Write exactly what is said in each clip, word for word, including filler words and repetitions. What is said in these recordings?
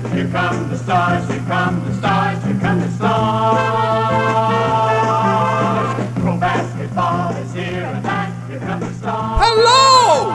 Here come the stars, here come the stars, here come the stars. Pro basketball is here and that, here come the stars. Hello!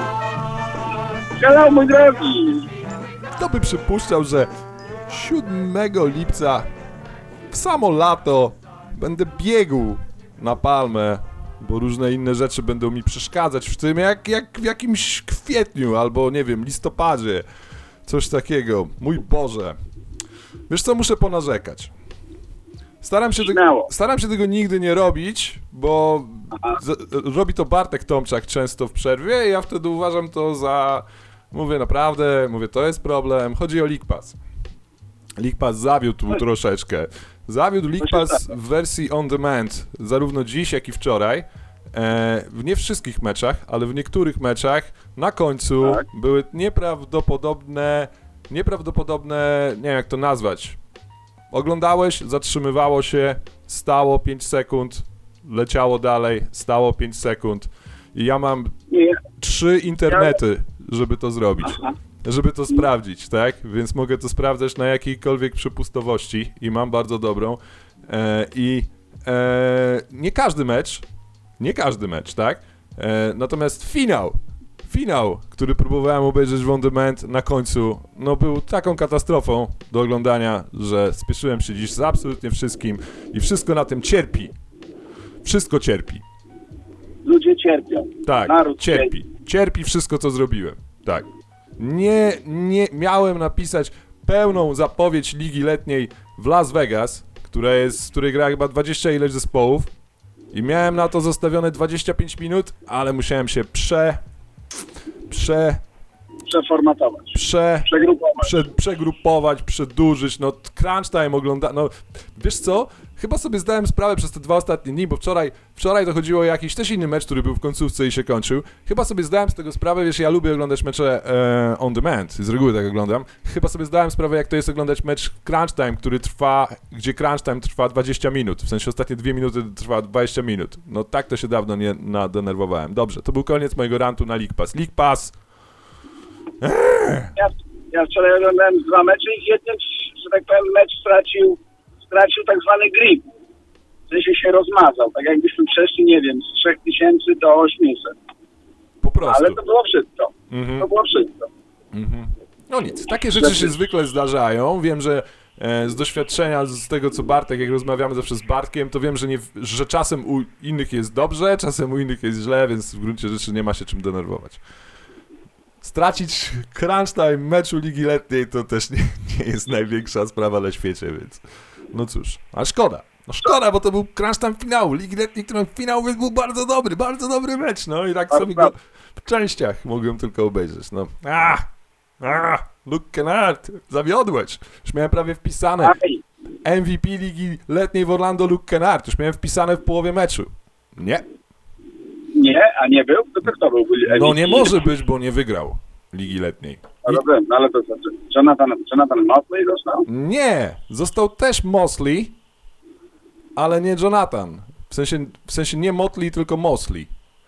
Hello, mój drogi! Kto by przypuszczał, że siódmego lipca w samo lato będę biegł na Palmę, bo różne inne rzeczy będą mi przeszkadzać w tym, jak, jak w jakimś kwietniu albo, nie wiem, listopadzie. Coś takiego. Mój Boże. Wiesz co, muszę ponarzekać. Staram się, tego, staram się tego nigdy nie robić, bo z, robi to Bartek Tomczak często w przerwie i ja wtedy uważam to za... Mówię naprawdę, mówię, to jest problem. Chodzi o League Pass. League Pass zawiódł troszeczkę. Zawiódł League Pass w wersji on demand, zarówno dziś, jak i wczoraj. E, w nie wszystkich meczach, ale w niektórych meczach na końcu tak. były nieprawdopodobne, nieprawdopodobne, nie wiem jak to nazwać. Oglądałeś, zatrzymywało się, stało pięć sekund, leciało dalej, stało pięć sekund i ja mam nie. trzy internety, żeby to zrobić. Aha. Żeby to sprawdzić, tak? Więc mogę to sprawdzać na jakiejkolwiek przepustowości i mam bardzo dobrą. E, I e, nie każdy mecz, nie każdy mecz, tak? E, natomiast finał, finał, który próbowałem obejrzeć w on demand na końcu, no był taką katastrofą do oglądania, że spieszyłem się dziś z absolutnie wszystkim i wszystko na tym cierpi. Wszystko cierpi. Ludzie cierpią. Tak, Naród cierpi. cierpi. Cierpi wszystko, co zrobiłem. Tak. Nie, nie miałem napisać pełną zapowiedź Ligi Letniej w Las Vegas, która jest, w której gra chyba dwadzieścia ileś zespołów i miałem na to zostawione dwadzieścia pięć minut, ale musiałem się prze... prze... przeformatować, prze, przegrupować. Prze, przegrupować, przedłużyć, no crunch time ogląda... No, wiesz co? Chyba sobie zdałem sprawę przez te dwa ostatnie dni, bo wczoraj, wczoraj to chodziło o jakiś też inny mecz, który był w końcówce i się kończył. Chyba sobie zdałem z tego sprawę, wiesz, ja lubię oglądać mecze e, on demand, z reguły tak oglądam. Chyba sobie zdałem sprawę, jak to jest oglądać mecz crunch time, który trwa, gdzie crunch time trwa dwadzieścia minut, w sensie ostatnie dwie minuty trwa dwadzieścia minut. No tak to się dawno nie nadenerwowałem. Dobrze, to był koniec mojego rantu na League Pass. League Pass! Ja, ja wczoraj oglądałem dwa mecze i jeden, że tak powiem, mecz stracił stracił tak zwany grip. W sensie się rozmazał, tak jakbyśmy przeszli, nie wiem, z trzech tysięcy do ośmiuset. Po prostu. Ale to było wszystko. Mm-hmm. To było wszystko. Mm-hmm. No nic, takie rzeczy się zwykle zdarzają. Wiem, że e, z doświadczenia, z tego co Bartek, jak rozmawiamy zawsze z Bartkiem, to wiem, że, nie, że czasem u innych jest dobrze, czasem u innych jest źle, więc w gruncie rzeczy nie ma się czym denerwować. Stracić crunch time meczu Ligi Letniej to też nie, nie jest największa sprawa na świecie, więc no cóż, ale szkoda. No szkoda, bo to był crunch time finału Ligi Letniej, którym finał był bardzo dobry, bardzo dobry mecz, no i tak sobie go w częściach mogłem tylko obejrzeć, no. Ah, ah, Luke Kennard, zawiodłeś. Już miałem prawie wpisane M V P Ligi Letniej w Orlando Luke Kennard, już miałem wpisane w połowie meczu. Nie. Nie, a nie był? To kto był? No nie może być, bo nie wygrał Ligi Letniej. Ale, no, ale to znaczy, Jonathan, Jonathan Mosley został? Nie, został też Mosley, ale nie Jonathan. W sensie, w sensie nie Motley, tylko Mosley.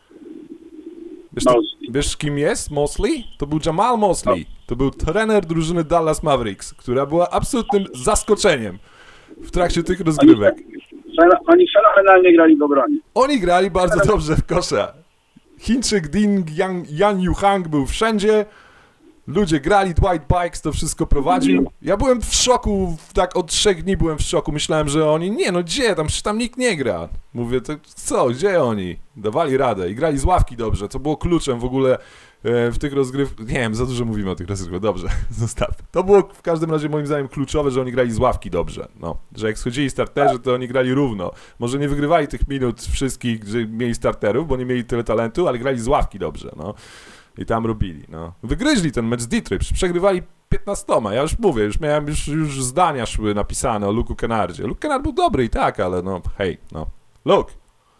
Wiesz, to, wiesz kim jest Mosley? To był Jamal Mosley. To był trener drużyny Dallas Mavericks, która była absolutnym zaskoczeniem w trakcie tych rozgrywek. Oni fenomenalnie grali w obronie. Oni grali bardzo dobrze w kosza. Chińczyk Ding Yang, Yan Yuhang był wszędzie. Ludzie grali, Dwight Bikes to wszystko prowadził. Ja byłem w szoku, tak od trzech dni byłem w szoku. Myślałem, że oni, nie no gdzie, tam, tam nikt nie gra. Mówię, to co, gdzie oni? Dawali radę i grali z ławki dobrze, co było kluczem w ogóle e, w tych rozgrywkach. Nie wiem, za dużo mówimy o tych rozgrywkach, dobrze, zostaw. To było w każdym razie moim zdaniem kluczowe, że oni grali z ławki dobrze. No, że jak schodzili starterzy, to oni grali równo. Może nie wygrywali tych minut wszystkich, że mieli starterów, bo nie mieli tyle talentu, ale grali z ławki dobrze, no. I tam robili, no. Wygryźli ten mecz z Detroit, przegrywali piętnastoma. Ja już mówię, już miałem, już, już zdania szły napisane o Luke'u Kennardzie. Luke Kennard był dobry i tak, ale no, hej, no. Luke,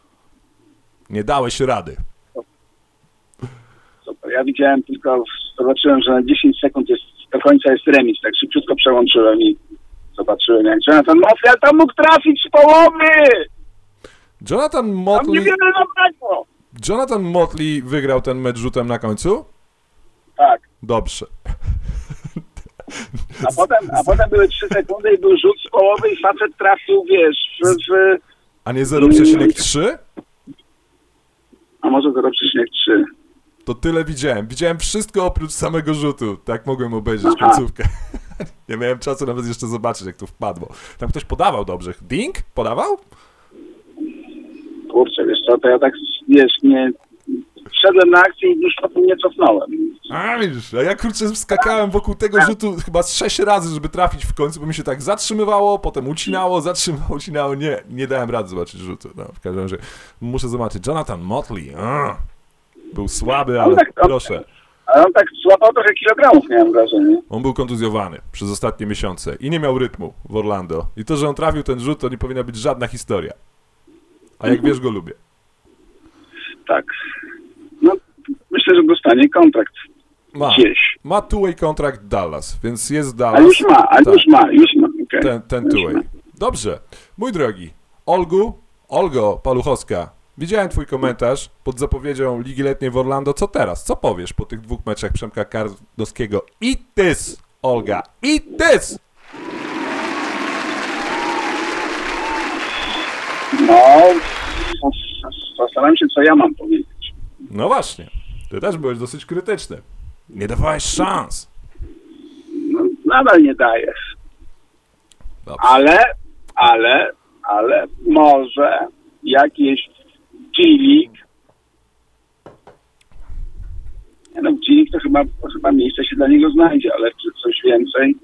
nie dałeś rady. Super, ja widziałem tylko, zobaczyłem, że na dziesięć sekund jest, do końca jest remis, tak szybciutko przełączyłem i zobaczyłem, jak Jonathan Motley tam mógł trafić z połowy! Jonathan Motley... Tam niewiele zabrakło! Jonathan Motley wygrał ten mecz rzutem na końcu? Tak. Dobrze. A potem, a potem były trzy sekundy i był rzut z połowy i facet trafił, wiesz, w... w A nie zero przecinek trzy? a może zero przecinek trzy. To tyle widziałem. Widziałem wszystko oprócz samego rzutu. Tak mogłem obejrzeć końcówkę. Nie miałem czasu nawet jeszcze zobaczyć, jak to wpadło. Tam ktoś podawał dobrze. Ding? Podawał? Kurczę, wiesz co, to ja tak, wiesz, nie... Wszedłem na akcję i już potem nie cofnąłem. A widzisz, a ja kurczę skakałem wokół tego rzutu chyba z sześć razy, żeby trafić w końcu, bo mi się tak zatrzymywało, potem ucinało, zatrzymało, ucinało. Nie, nie dałem rady zobaczyć rzutu. No, w każdym razie muszę zobaczyć. Jonathan Motley. A, był słaby, ale tak, proszę. Ale on tak złapał trochę kilogramów, miałem wrażenie. On był kontuzjowany przez ostatnie miesiące i nie miał rytmu w Orlando. I to, że on trafił ten rzut, to nie powinna być żadna historia. A jak wiesz, go lubię. Tak. No, myślę, że dostanie kontrakt Ma. gdzieś. Ma two-way kontrakt Dallas, więc jest Ale Dallas. już ma, ale Tak. już ma, już ma. Okay. Ten, ten Już two-way. ma. Dobrze. Mój drogi, Olgu, Olgo Paluchowska, widziałem twój komentarz pod zapowiedzią Ligi Letniej w Orlando. Co teraz? Co powiesz po tych dwóch meczach Przemka Karnowskiego? I tys, Olga, i tys! No, zastanawiam się, co ja mam powiedzieć. No właśnie, ty też byłeś dosyć krytyczny. Nie dawałeś szans. No, nadal nie dajesz. Dobrze. Ale, ale, ale może jakieś G-League. Nie no, G-League to chyba, to chyba miejsce się dla niego znajdzie, ale czy coś więcej?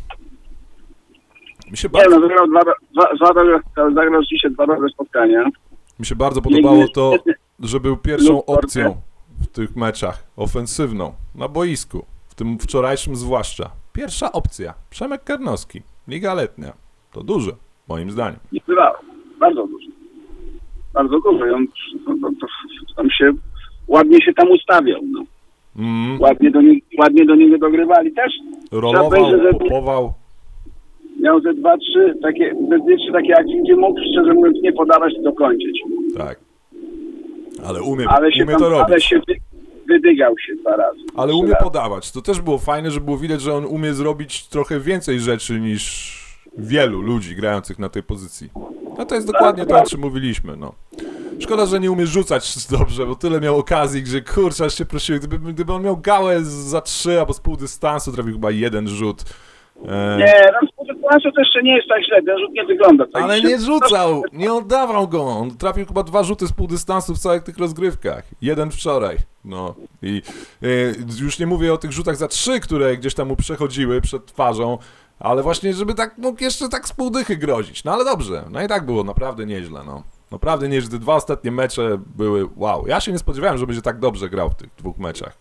Mi się Nie bardzo, no, zagrał, dwa, dwa, dwa, dobre- zagrał dzisiaj dwa dobre spotkania. mi się bardzo podobało to, że był pierwszą opcją w tych meczach, ofensywną, na boisku, w tym wczorajszym zwłaszcza. Pierwsza opcja, Przemek Karnowski, Liga Letnia. To dużo, moim zdaniem. Nie bywało. Bardzo dużo. Bardzo dużo. I on to, to, to, tam się, ładnie się tam ustawiał. No. Mm, Ładnie, do nie, ładnie do niego dogrywali też. rolował, powiedzieć, że- popował. Miał ze dwa, trzy takie, ze dwie, trzy takie akcje, gdzie mógł, szczerze mówiąc, nie podawać i dokończyć. Tak. Ale umie, Ale się, umie tam, to ale robić. się wy, wydygał się dwa razy. Ale Trzy umie razy. podawać. To też było fajne, że było widać, że on umie zrobić trochę więcej rzeczy niż wielu ludzi grających na tej pozycji. No to jest dokładnie to, o czym mówiliśmy, no. Szkoda, że nie umie rzucać dobrze, bo tyle miał okazji, że kurczę, aż się prosiłem, gdyby, gdyby on miał gałę za trzy albo z pół dystansu, trafił chyba jeden rzut. E, Nie, no z to jeszcze nie jest tak źle, ten rzut nie wygląda tak ale źle. nie rzucał, nie oddawał go. On trafił chyba dwa rzuty z pół dystansu w całych tych rozgrywkach. Jeden wczoraj. No i e, już nie mówię o tych rzutach za trzy, które gdzieś tam mu przechodziły przed twarzą, ale właśnie, żeby tak mógł jeszcze tak z pół dychy grozić. No ale dobrze, no i tak było naprawdę nieźle, no. Naprawdę nieźle. Te dwa ostatnie mecze były wow. Ja się nie spodziewałem, że będzie tak dobrze grał w tych dwóch meczach.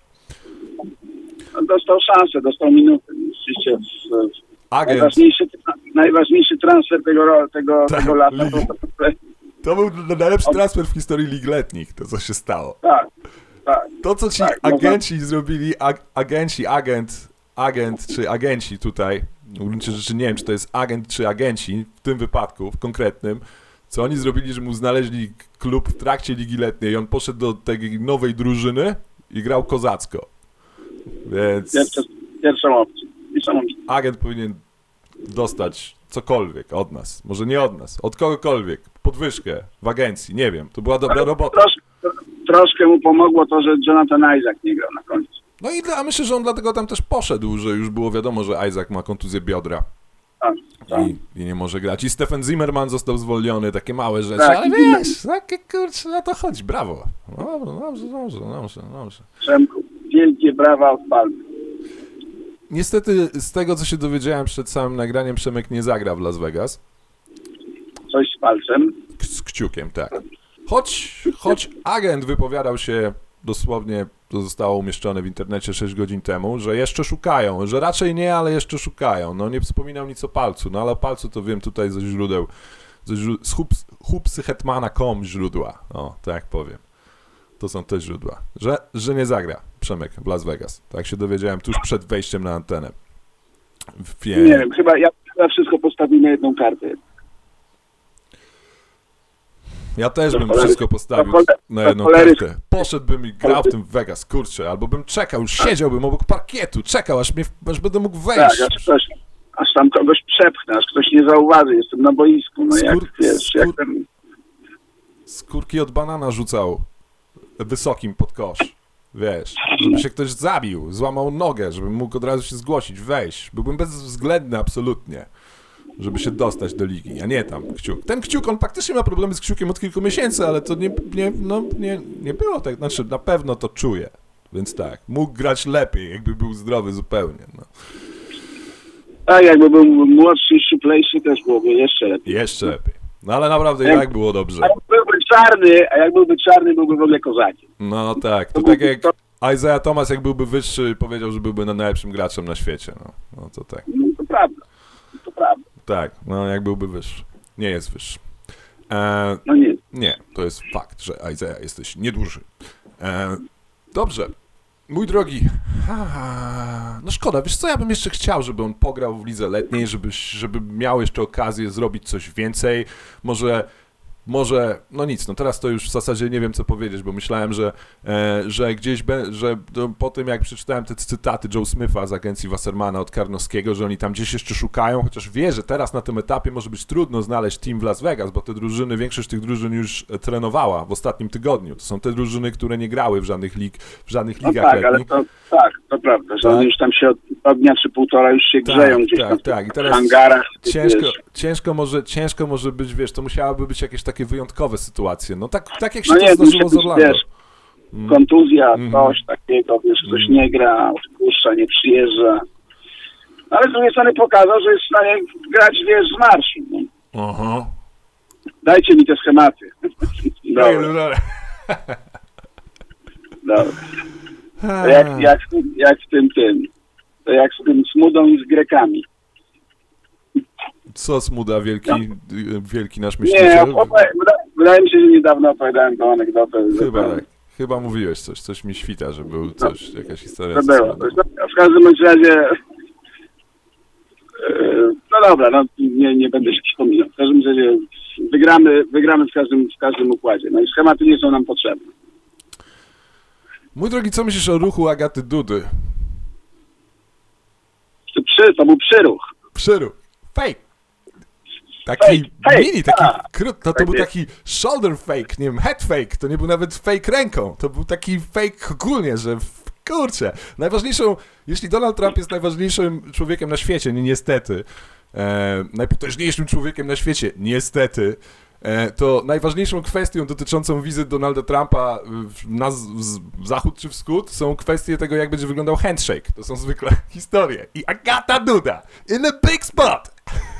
Dostał szansę, dostał minuty. Oczywiście w, w Agent, najważniejszy, najważniejszy transfer tego, ro- tego, Tak, tego lata. ligi. To, to, to, to był najlepszy transfer w historii lig letnich, to co się stało. tak, tak. To, co ci Tak, agenci zrobili, ag, agenci, agent, agent czy agenci tutaj, w gruncie rzeczy nie wiem, czy to jest agent czy agenci, w tym wypadku, w konkretnym, co oni zrobili, że mu znaleźli klub w trakcie Ligi Letniej i on poszedł do tej nowej drużyny i grał kozacko. Więc Pierwsze, pierwszą opcję. Pierwszą opcję. agent powinien dostać cokolwiek od nas. Może nie od nas, od kogokolwiek. Podwyżkę w agencji, nie wiem. To była dobra robota. Trosz, troszkę mu pomogło to, że Jonathan Isaac nie grał na końcu. No i dla, myślę, że on dlatego tam też poszedł, że już było wiadomo, że Isaac ma kontuzję biodra Tak, tak. i, i nie może grać. I Stephen Zimmerman został zwolniony, takie małe rzeczy, Tak, ale i wiesz, takie kurczę, na to chodzi, brawo. Dobrze, dobrze, dobrze, dobrze, dobrze. Przemku, wielkie brawa od palmy. Niestety z tego, co się dowiedziałem przed samym nagraniem, Przemek nie zagra w Las Vegas. Coś z palcem. K- Z kciukiem, tak. Choć, choć agent wypowiadał się dosłownie, to zostało umieszczone w internecie sześć godzin temu, że jeszcze szukają, że raczej nie, ale jeszcze szukają. No nie wspominał nic o palcu, no ale o palcu to wiem tutaj ze źródeł, ze źró- z hubs, hubsyhetmana kropka com źródła, o, tak powiem. To są te źródła, że, że nie zagra Przemek w Las Vegas. Tak się dowiedziałem tuż przed wejściem na antenę. Wie... Nie wiem, chyba ja chyba wszystko postawił na jedną kartę. Ja też Do bym cholery. wszystko postawił Do chole- na do jedną cholery. kartę. Poszedłbym i grał w tym w Vegas, kurczę, albo bym czekał, siedziałbym obok parkietu, czekał, aż, mnie, aż będę mógł Tak, wejść. aż ktoś, aż tam kogoś przepchnę, aż ktoś nie zauważy, jestem na boisku, no jak, Skór- wiesz, jak skór- ten... Skórki od banana rzucał wysokim pod kosz, wiesz, żeby się ktoś zabił, złamał nogę, żebym mógł od razu się zgłosić, wejść. Byłbym bezwzględny absolutnie, żeby się dostać do ligi, a nie tam Kciuk. Ten Kciuk, on faktycznie ma problemy z Kciukiem od kilku miesięcy, ale to nie, nie, no, nie, nie było tak, znaczy na pewno to czuję, więc tak, mógł grać lepiej, jakby był zdrowy zupełnie, no. Tak, jakby był młodszy i szczuplejszy, też byłoby jeszcze lepiej. Jeszcze lepiej. No ale naprawdę i Jak- tak było dobrze. A jak byłby czarny, a jak byłby czarny, byłby w ogóle kozakiem. No tak, to To tak był- jak Isaiah Thomas, jak byłby wyższy, powiedział, że byłby najlepszym graczem na świecie, no, no to tak. No to prawda, to prawda. Tak, no jak byłby wyższy. Nie jest wyższy. E, No nie. nie, to jest fakt, że Isaiah jesteś nieduży. E, dobrze. Mój drogi, ha, no szkoda, wiesz co, ja bym jeszcze chciał, żeby on pograł w lidze letniej, żeby, żeby miał jeszcze okazję zrobić coś więcej, może, może, no nic, no teraz to już w zasadzie nie wiem co powiedzieć, bo myślałem, że, e, że gdzieś, be, że do, po tym jak przeczytałem te cytaty Joe Smitha z agencji Wassermana od Karnowskiego, że oni tam gdzieś jeszcze szukają, chociaż wie, że teraz na tym etapie może być trudno znaleźć team w Las Vegas, bo te drużyny, większość tych drużyn już e, trenowała w ostatnim tygodniu. To są te drużyny, które nie grały w żadnych lig, w żadnych No ligach tak, ale letnich. to tak, to prawda, że Tak. oni już tam się od, od dnia czy półtora już się Tak, grzeją gdzieś tak, tam w tak. I tych teraz hangarach. Ciężko, wiesz. ciężko, może, ciężko może być, wiesz, to musiałyby być jakieś takie wyjątkowe sytuacje. No tak, tak jak się No to nie, zdarzyło musi z być, Orlando. wiesz, kontuzja, Mhm. coś takiego, wiesz, ktoś Mhm. nie gra, odpuszcza, nie przyjeżdża. Ale z drugiej strony pokazał, że jest w stanie grać, wiesz, z marszu. No. Aha. Dajcie mi te schematy. Dobra. Dobra, Dobra. dobra. To jak, jak, w tym- jak w tym tym, to jak z tym Smudą i z Grekami. Co Smuda, wielki, y, wielki nasz Nie, myśliciel? opowi- wyda- wydaje mi się, że niedawno opowiadałem tą anegdotę. że Chyba to- tak. Chyba mówiłeś coś, coś mi świta, że był coś, jakaś historia. To ze było. Smudą. W każdym bądź razie, e, no dobra, no nie, nie będę się przypominał. W każdym razie wygramy, wygramy w każdym, w każdym układzie. No i schematy nie są nam potrzebne. Mój drogi, co myślisz o ruchu Agaty Dudy? To, przy, to był przyruch. Przyruch. Fake. Taki Fake, fake, mini, taki tak. krót, to, to Tak był jest. taki shoulder fake, nie wiem, head fake, to nie był nawet fake ręką, to był taki fake ogólnie, że w- kurczę, najważniejszą, jeśli Donald Trump jest najważniejszym człowiekiem na świecie, ni- niestety, e, najpotężniejszym człowiekiem na świecie, niestety, e, to najważniejszą kwestią dotyczącą wizyt Donalda Trumpa w, na z, z, w zachód czy wschód są kwestie tego, jak będzie wyglądał handshake. To są zwykle historie. I Agata Duda in a big spot!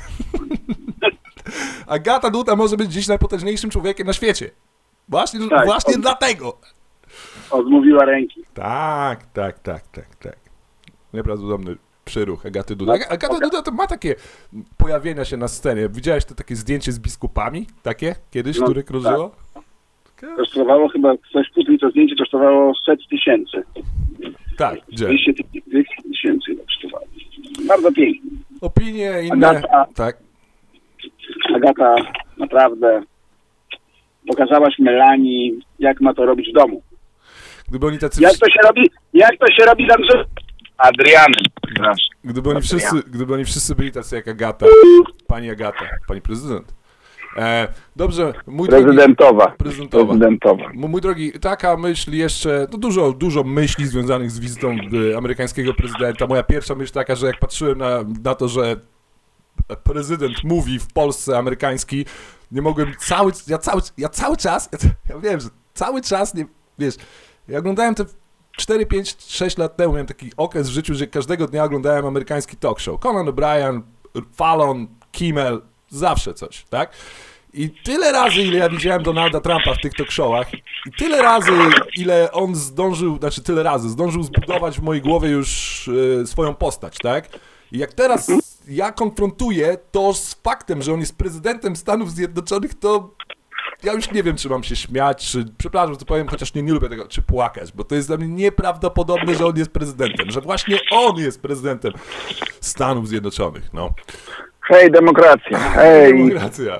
Agata Duda może być dziś najpotężniejszym człowiekiem na świecie. Właśnie, Tak, właśnie on- dlatego. Odmówiła ręki. Tak, tak, tak, tak, tak. Nieprawdopodobny przyruch Agaty Duda. Aga- Agata Duda to ma takie pojawienia się na scenie. Widziałeś to takie zdjęcie z biskupami? Takie kiedyś, No, które krążyło? Kosztowało chyba, coś później to zdjęcie kosztowało set tysięcy. Tak, gdzie? dwieście tysięcy kosztowało. Bardzo pięknie. Opinie inne. Agata. Tak. Agata, naprawdę pokazałaś Melanii, jak ma to robić w domu. Gdyby oni tacy... Jak to się robi, jak to się robi z Andrzej... Adrianem. Przepraszam. Gdyby oni, wszyscy, gdyby oni wszyscy byli tacy jak Agata, pani Agata, pani prezydent. E, dobrze, mój drogi... Prezydentowa. Prezydentowa. Prezydentowa. M- Mój drogi, taka myśl jeszcze, no dużo, dużo myśli związanych z wizytą y, amerykańskiego prezydenta. Moja pierwsza myśl taka, że jak patrzyłem na, na to, że prezydent mówi w Polsce amerykański, nie mogłem cały, ja cały, ja cały czas, ja, ja wiem, że cały czas, nie, wiesz, ja oglądałem te cztery, pięć, sześć lat temu, miałem taki okres w życiu, że każdego dnia oglądałem amerykański talk show. Conan O'Brien, Fallon, Kimmel, zawsze coś, tak? I tyle razy, ile ja widziałem Donalda Trumpa w tych talk showach, i tyle razy, ile on zdążył, znaczy tyle razy, zdążył zbudować w mojej głowie już e, swoją postać, tak? I jak teraz ja konfrontuję to z faktem, że on jest prezydentem Stanów Zjednoczonych, to ja już nie wiem, czy mam się śmiać, czy, przepraszam, co powiem, chociaż nie, nie lubię tego, czy płakać, bo to jest dla mnie nieprawdopodobne, że on jest prezydentem, że właśnie on jest prezydentem Stanów Zjednoczonych, no. Hej, demokracja. Hej. Demokracja.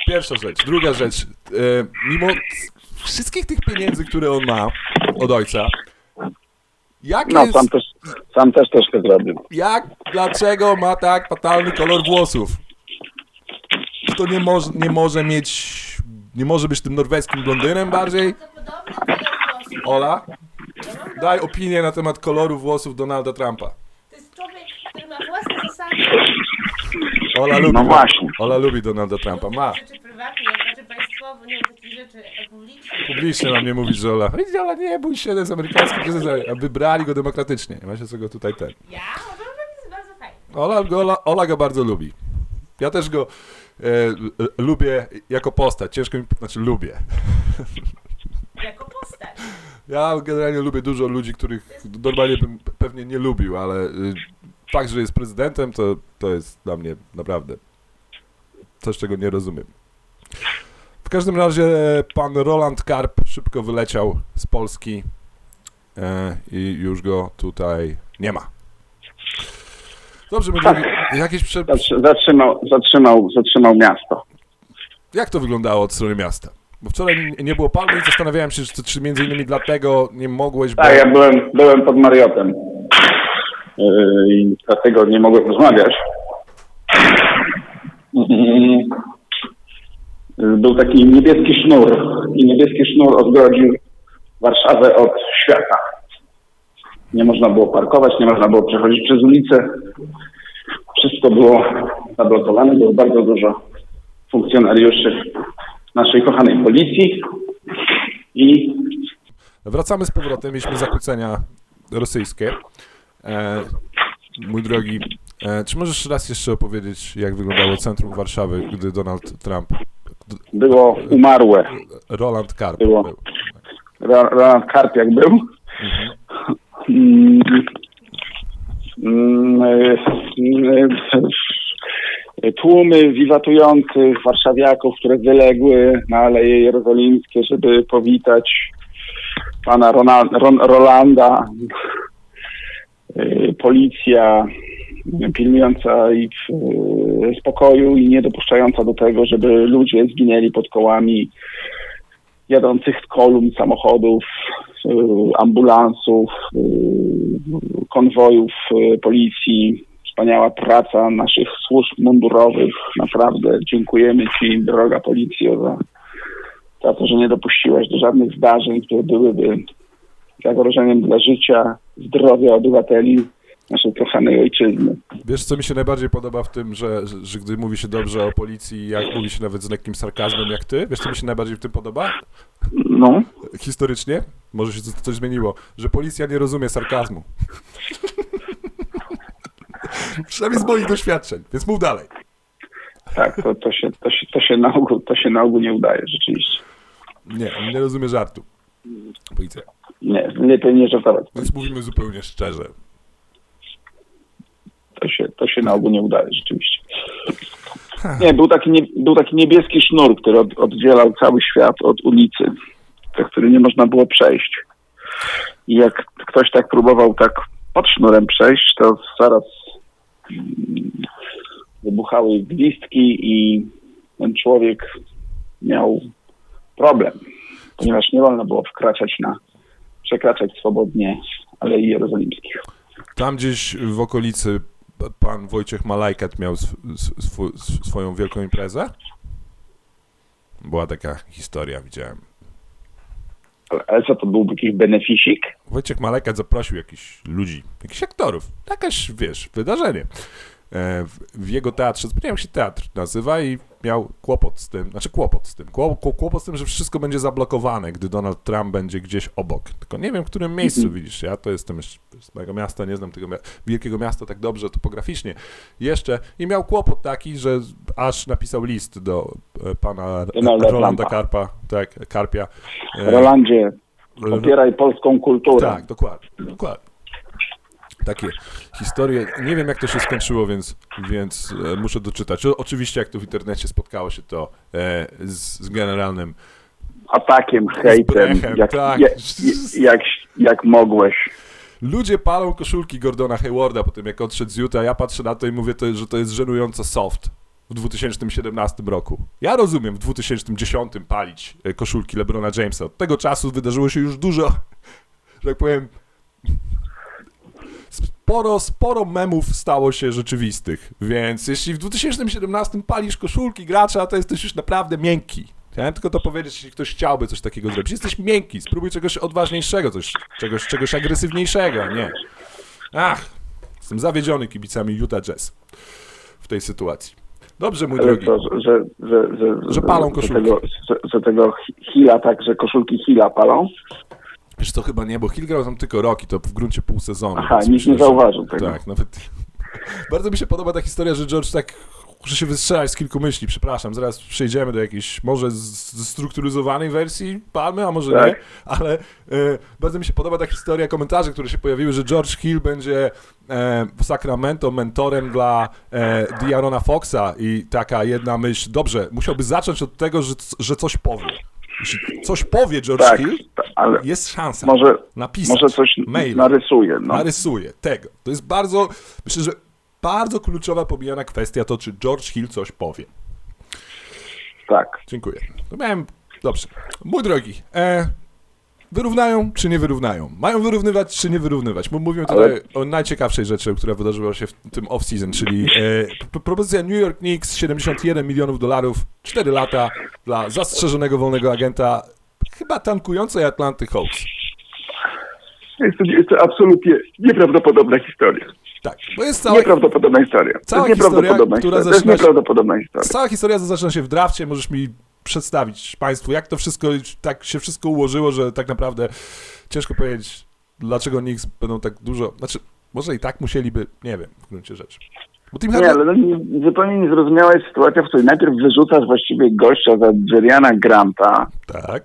Pierwsza rzecz. Druga rzecz. E, mimo wszystkich tych pieniędzy, które on ma od ojca, jak No, jest, sam też, sam też troszkę zrobił. jak, dlaczego ma tak fatalny kolor włosów? Czy to nie może, nie może mieć, nie może być tym norweskim blondynem bardziej? Ola, daj opinię na temat koloru włosów Donalda Trumpa. To jest człowiek, który ma własne zasady. Ola lubi, No właśnie. Ola lubi Donalda Trumpa, ma. Rzeczy prywatne, rzeczy państwowe, nie wiem, takich rzeczy publiczne. Publicznie na mnie mówić, że Ola, "Ej, Ola, nie bój się, to jest amerykański prezydent, a wybrali go demokratycznie. Nie ma się co go tutaj ten. Ja uważam, że jest bardzo fajny. Ola, go- Ola, Ola go bardzo lubi. Ja też go e, l- lubię jako postać. Ciężko mi, znaczy lubię. Jako postać. Ja generalnie lubię dużo ludzi, których normalnie bym pewnie nie lubił, ale y, fakt, że jest prezydentem, to, to jest dla mnie naprawdę coś, czego nie rozumiem. W każdym razie pan Roland Karp szybko wyleciał z Polski e, i już go tutaj nie ma. Dobrze, mój drogi, jakieś prze... Zatrzy- Zatrzymał, zatrzymał, zatrzymał miasto. jak to wyglądało od strony miasta? Bo wczoraj nie- nie było palmy i zastanawiałem się, czy, czy między innymi dlatego nie mogłeś... bo- Tak, ja byłem, byłem pod Mariotem. Yy, I dlatego nie mogłem rozmawiać. Yy, Był taki niebieski sznur. I niebieski sznur odgrodził Warszawę od świata. Nie można było parkować, nie można było przechodzić przez ulicę. Wszystko było zablokowane. Było bardzo dużo funkcjonariuszy naszej kochanej policji. I Wracamy z powrotem, mieliśmy zakłócenia rosyjskie. E, mój drogi, e, czy możesz raz jeszcze opowiedzieć, jak wyglądało centrum Warszawy, gdy Donald Trump, było umarłe. Roland Karp Było. był? Ro- Roland Karpiak był. Mm, mm, e, e, Tłumy wiwatujących warszawiaków, które wyległy na Aleje Jerozolimskie, żeby powitać pana Rona, Ron, Rolanda. E, Policja pilnująca ich e, spokoju i nie dopuszczająca do tego, żeby ludzie zginęli pod kołami jadących kolumn samochodów, y, ambulansów, y, konwojów y, policji. Wspaniała praca naszych służb mundurowych. Naprawdę dziękujemy Ci, droga policjo, za, za to, że nie dopuściłaś do żadnych zdarzeń, które byłyby zagrożeniem dla życia, zdrowia obywateli naszej kochanej ojczyzny. Wiesz, co mi się najbardziej podoba w tym, że, że, że gdy mówi się dobrze o policji, jak mówi się nawet z lekkim sarkazmem jak ty, wiesz, co mi się najbardziej w tym podoba? No, Historycznie, może się coś zmieniło, że policja nie rozumie sarkazmu. Przynajmniej z moich doświadczeń, więc mów dalej. tak, to, to, się, to, się, to, się na ogół, to się na ogół nie udaje, rzeczywiście. Nie, on nie rozumie żartu. Policja. Nie, lepiej nie żartować. Więc mówimy zupełnie szczerze. To się, to się na ogół nie udaje, rzeczywiście. Nie, był taki, nie, był taki niebieski sznur, który od, oddzielał cały świat od ulicy, przez który nie można było przejść. I jak ktoś tak próbował tak pod sznurem przejść, to zaraz mm, wybuchały gwizdki i ten człowiek miał problem, ponieważ nie wolno było wkraczać na, przekraczać swobodnie Alei Jerozolimskich. Tam gdzieś w okolicy pan Wojciech Malajkat miał sw- sw- sw- swoją wielką imprezę? Była taka historia, widziałem. Ale, ale co to był jakiś benefisik? Wojciech Malajkat zaprosił jakichś ludzi, jakichś aktorów. Jakaś, wiesz, wydarzenie. E, w, w jego teatrze, zapomniałem jak się teatr nazywa i miał kłopot z tym, znaczy kłopot z tym, kłopot, kłopot z tym, że wszystko będzie zablokowane, gdy Donald Trump będzie gdzieś obok. Tylko nie wiem, w którym miejscu, widzisz, ja to jestem jeszcze z mojego miasta, nie znam tego mia- wielkiego miasta tak dobrze topograficznie jeszcze i miał kłopot taki, że aż napisał list do e, pana Donalda Rolanda Trumpa. Karpa, tak, Karpia. E, Rolandzie, popieraj polską kulturę. tak, dokładnie, dokładnie. Takie historie. Nie wiem, jak to się skończyło, więc, więc e, muszę doczytać. O, oczywiście, jak to w internecie spotkało się to e, z, z generalnym Atakiem, hejtem, Brechem, jak, tak. jak, jak, jak mogłeś. Ludzie palą koszulki Gordona Haywarda po tym, jak odszedł z Utah. Ja patrzę na to i mówię, to, że to jest żenująco soft. w dwa tysiące siedemnastym roku. Ja rozumiem w dwa tysiące dziesiątym palić koszulki LeBrona Jamesa. Od tego czasu wydarzyło się już dużo, że tak powiem, sporo, sporo memów stało się rzeczywistych, więc jeśli w dwa tysiące siedemnastym palisz koszulki gracza, to jesteś już naprawdę miękki. Chciałem tylko to powiedzieć, jeśli ktoś chciałby coś takiego zrobić. Jesteś miękki, spróbuj czegoś odważniejszego, coś, czegoś, czegoś agresywniejszego, nie. Ach, jestem zawiedziony kibicami Utah Jazz w tej sytuacji. Dobrze, mój Ale drogi. to, że, że, że, że, Że palą że koszulki. Tego, że, że tego Hilla, tak, że koszulki Hilla palą? Wiesz, to chyba nie, bo Hill grał tam tylko rok i to w gruncie pół sezonu. Aha, więc nikt myślę, nie że- zauważył tego. Tak, nawet... Bardzo mi się podoba ta historia, że George tak... Muszę się wystrzelać z kilku myśli, przepraszam, zaraz przejdziemy do jakiejś może z- zstrukturyzowanej wersji Palmy, a może Tak. nie, ale e, bardzo mi się podoba ta historia, komentarze, które się pojawiły, że George Hill będzie e, w Sacramento mentorem dla e, De'Aarona Foxa i taka jedna myśl, dobrze, musiałby zacząć od tego, że, że coś powie. Jeśli coś powie George Tak, Hill, ale jest szansa może, napisać, może coś maila, narysuje. No. narysuje tego. To jest bardzo, myślę, że bardzo kluczowa, pomijana kwestia to, czy George Hill coś powie. Tak. Dziękuję. To miałem... Dobrze. Mój drogi, e, wyrównają czy nie wyrównają? Mają wyrównywać czy nie wyrównywać? Bo mówimy tutaj Ale- o najciekawszej rzeczy, która wydarzyła się w tym off-season, czyli e, p- propozycja New York Knicks, siedemdziesiąt jeden milionów dolarów, cztery lata dla zastrzeżonego wolnego agenta, chyba tankującej Atlanty Hawks. Jest to, jest to absolutnie nieprawdopodobna historia. Tak, bo jest cała, Nieprawdopodobna historia. Cała to jest nieprawdopodobna historia, która historia. To jest zaczyna się- nieprawdopodobna historia. cała historia zaczyna się w drafcie, możesz mi przedstawić Państwu, jak to wszystko, tak się wszystko ułożyło, że tak naprawdę ciężko powiedzieć, dlaczego Knicks będą tak dużo, znaczy, może i tak musieliby, nie wiem, w gruncie rzeczy. Bo Tim Nie, Hardaway... ale no, nie, zupełnie niezrozumiała jest sytuacja, w której najpierw wyrzucasz właściwie gościa za Jeriana Granta. Tak.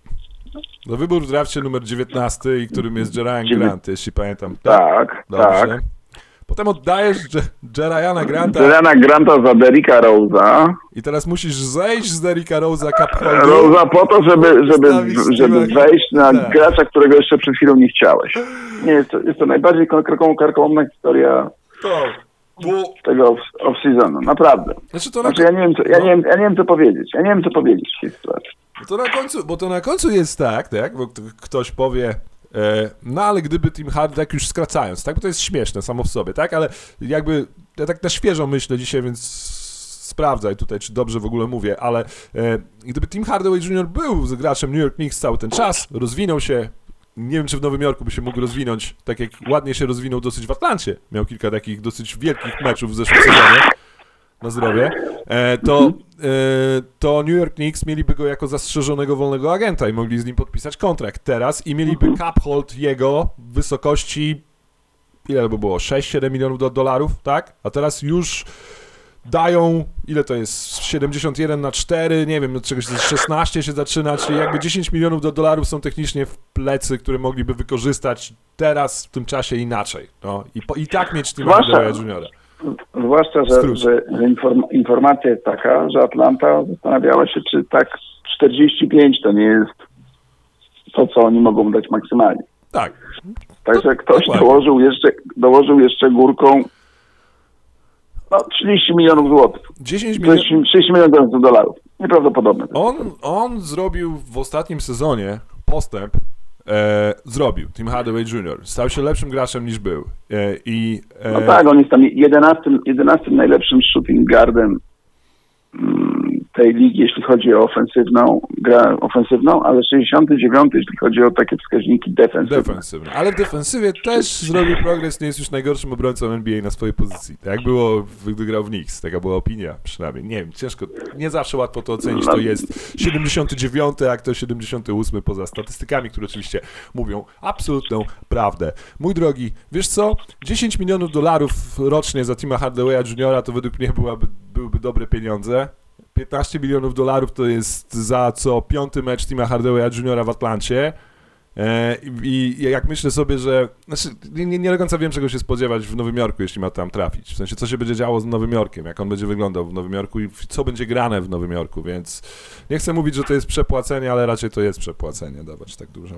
No wybór w drafcie numer dziewiętnasty, i którym jest Jerian Dziewię- Grant, jeśli pamiętam. Tak, Dobrze. tak. Potem oddajesz Jeriana Granta Jeriana Granta za Derricka Rose'a. i teraz musisz zejść z Derricka Rose'a Cup Rose'a po to, żeby, żeby, Stawić żeby Steve'a- wejść na tak. gracza, którego jeszcze przed chwilą nie chciałeś. Nie, jest to, jest to najbardziej karkołomna karkołomna historia To, bo... tego off- off-seasonu. Naprawdę. Znaczy to na... Znaczy ja nie wiem, co, ja, nie wiem, ja nie wiem co powiedzieć. Ja nie wiem co powiedzieć w tej sytuacji. Bo to na końcu, bo to na końcu jest tak, tak, bo k- ktoś powie, e, no ale gdyby Tim Hardaway, tak już skracając, tak, bo to jest śmieszne samo w sobie, tak, ale jakby, ja tak na świeżo myślę dzisiaj, więc sprawdzaj tutaj, czy dobrze w ogóle mówię, ale e, gdyby Tim Hardaway junior był z graczem New York Knicks cały ten czas, rozwinął się, nie wiem, czy w Nowym Jorku by się mógł rozwinąć, tak jak ładnie się rozwinął dosyć w Atlancie, miał kilka takich dosyć wielkich meczów w zeszłym sezonie, na zdrowie, e, to, e, to New York Knicks mieliby go jako zastrzeżonego wolnego agenta i mogli z nim podpisać kontrakt teraz i mieliby cap hold jego w wysokości, ile by było, sześć siedem milionów do, dolarów, tak? A teraz już dają, ile to jest, siedemdziesiąt jeden na cztery, nie wiem, od czegoś szesnaście się zaczyna, czyli jakby dziesięć milionów do dolarów są technicznie w plecy, które mogliby wykorzystać teraz w tym czasie inaczej, no i, po, i tak mieć Tima Zwłaszcza- Hardawaya juniora. Zwłaszcza, że, Skrót. że, że inform, informacja jest taka, że Atlanta zastanawiała się, czy tak czterdzieści pięć to nie jest to, co oni mogą dać maksymalnie. Tak. Także ktoś dokładnie. dołożył jeszcze, dołożył jeszcze górką no, trzydzieści milionów złotych. dziesięć milionów. trzydzieści milionów dolarów. Nieprawdopodobne. On, on zrobił w ostatnim sezonie postęp, e, zrobił Tim Hardaway junior Stał się lepszym graczem niż był. E, i, e, No tak, on jest tam jedenastym, jedenastym najlepszym shooting guardem mm, tej ligi, jeśli chodzi o ofensywną, grę ofensywną, ale sześćdziesiąty dziewiąty, jeśli chodzi o takie wskaźniki defensywne. defensywny. Ale w defensywie też zrobił progres, nie jest już najgorszym obrońcą N B A na swojej pozycji. Tak jak było, gdy grał w Knicks. Taka była opinia przynajmniej. Nie wiem, ciężko, nie zawsze łatwo to ocenić. To jest siedemdziesiąty dziewiąty, a kto siedemdziesiąty ósmy poza statystykami, które oczywiście mówią absolutną prawdę. Mój drogi, wiesz co? dziesięć milionów dolarów rocznie za Tima Hardawaya juniora to według mnie byłaby, byłyby dobre pieniądze. piętnaście milionów dolarów to jest za co piąty mecz Tima Hardawaya juniora w Atlancie. E, I i jak myślę sobie, że... Znaczy, nie, nie, nie do końca wiem, czego się spodziewać w Nowym Jorku, jeśli ma tam trafić. W sensie, co się będzie działo z Nowym Jorkiem, jak on będzie wyglądał w Nowym Jorku i co będzie grane w Nowym Jorku, więc nie chcę mówić, że to jest przepłacenie, ale raczej to jest przepłacenie, dawać tak dużo.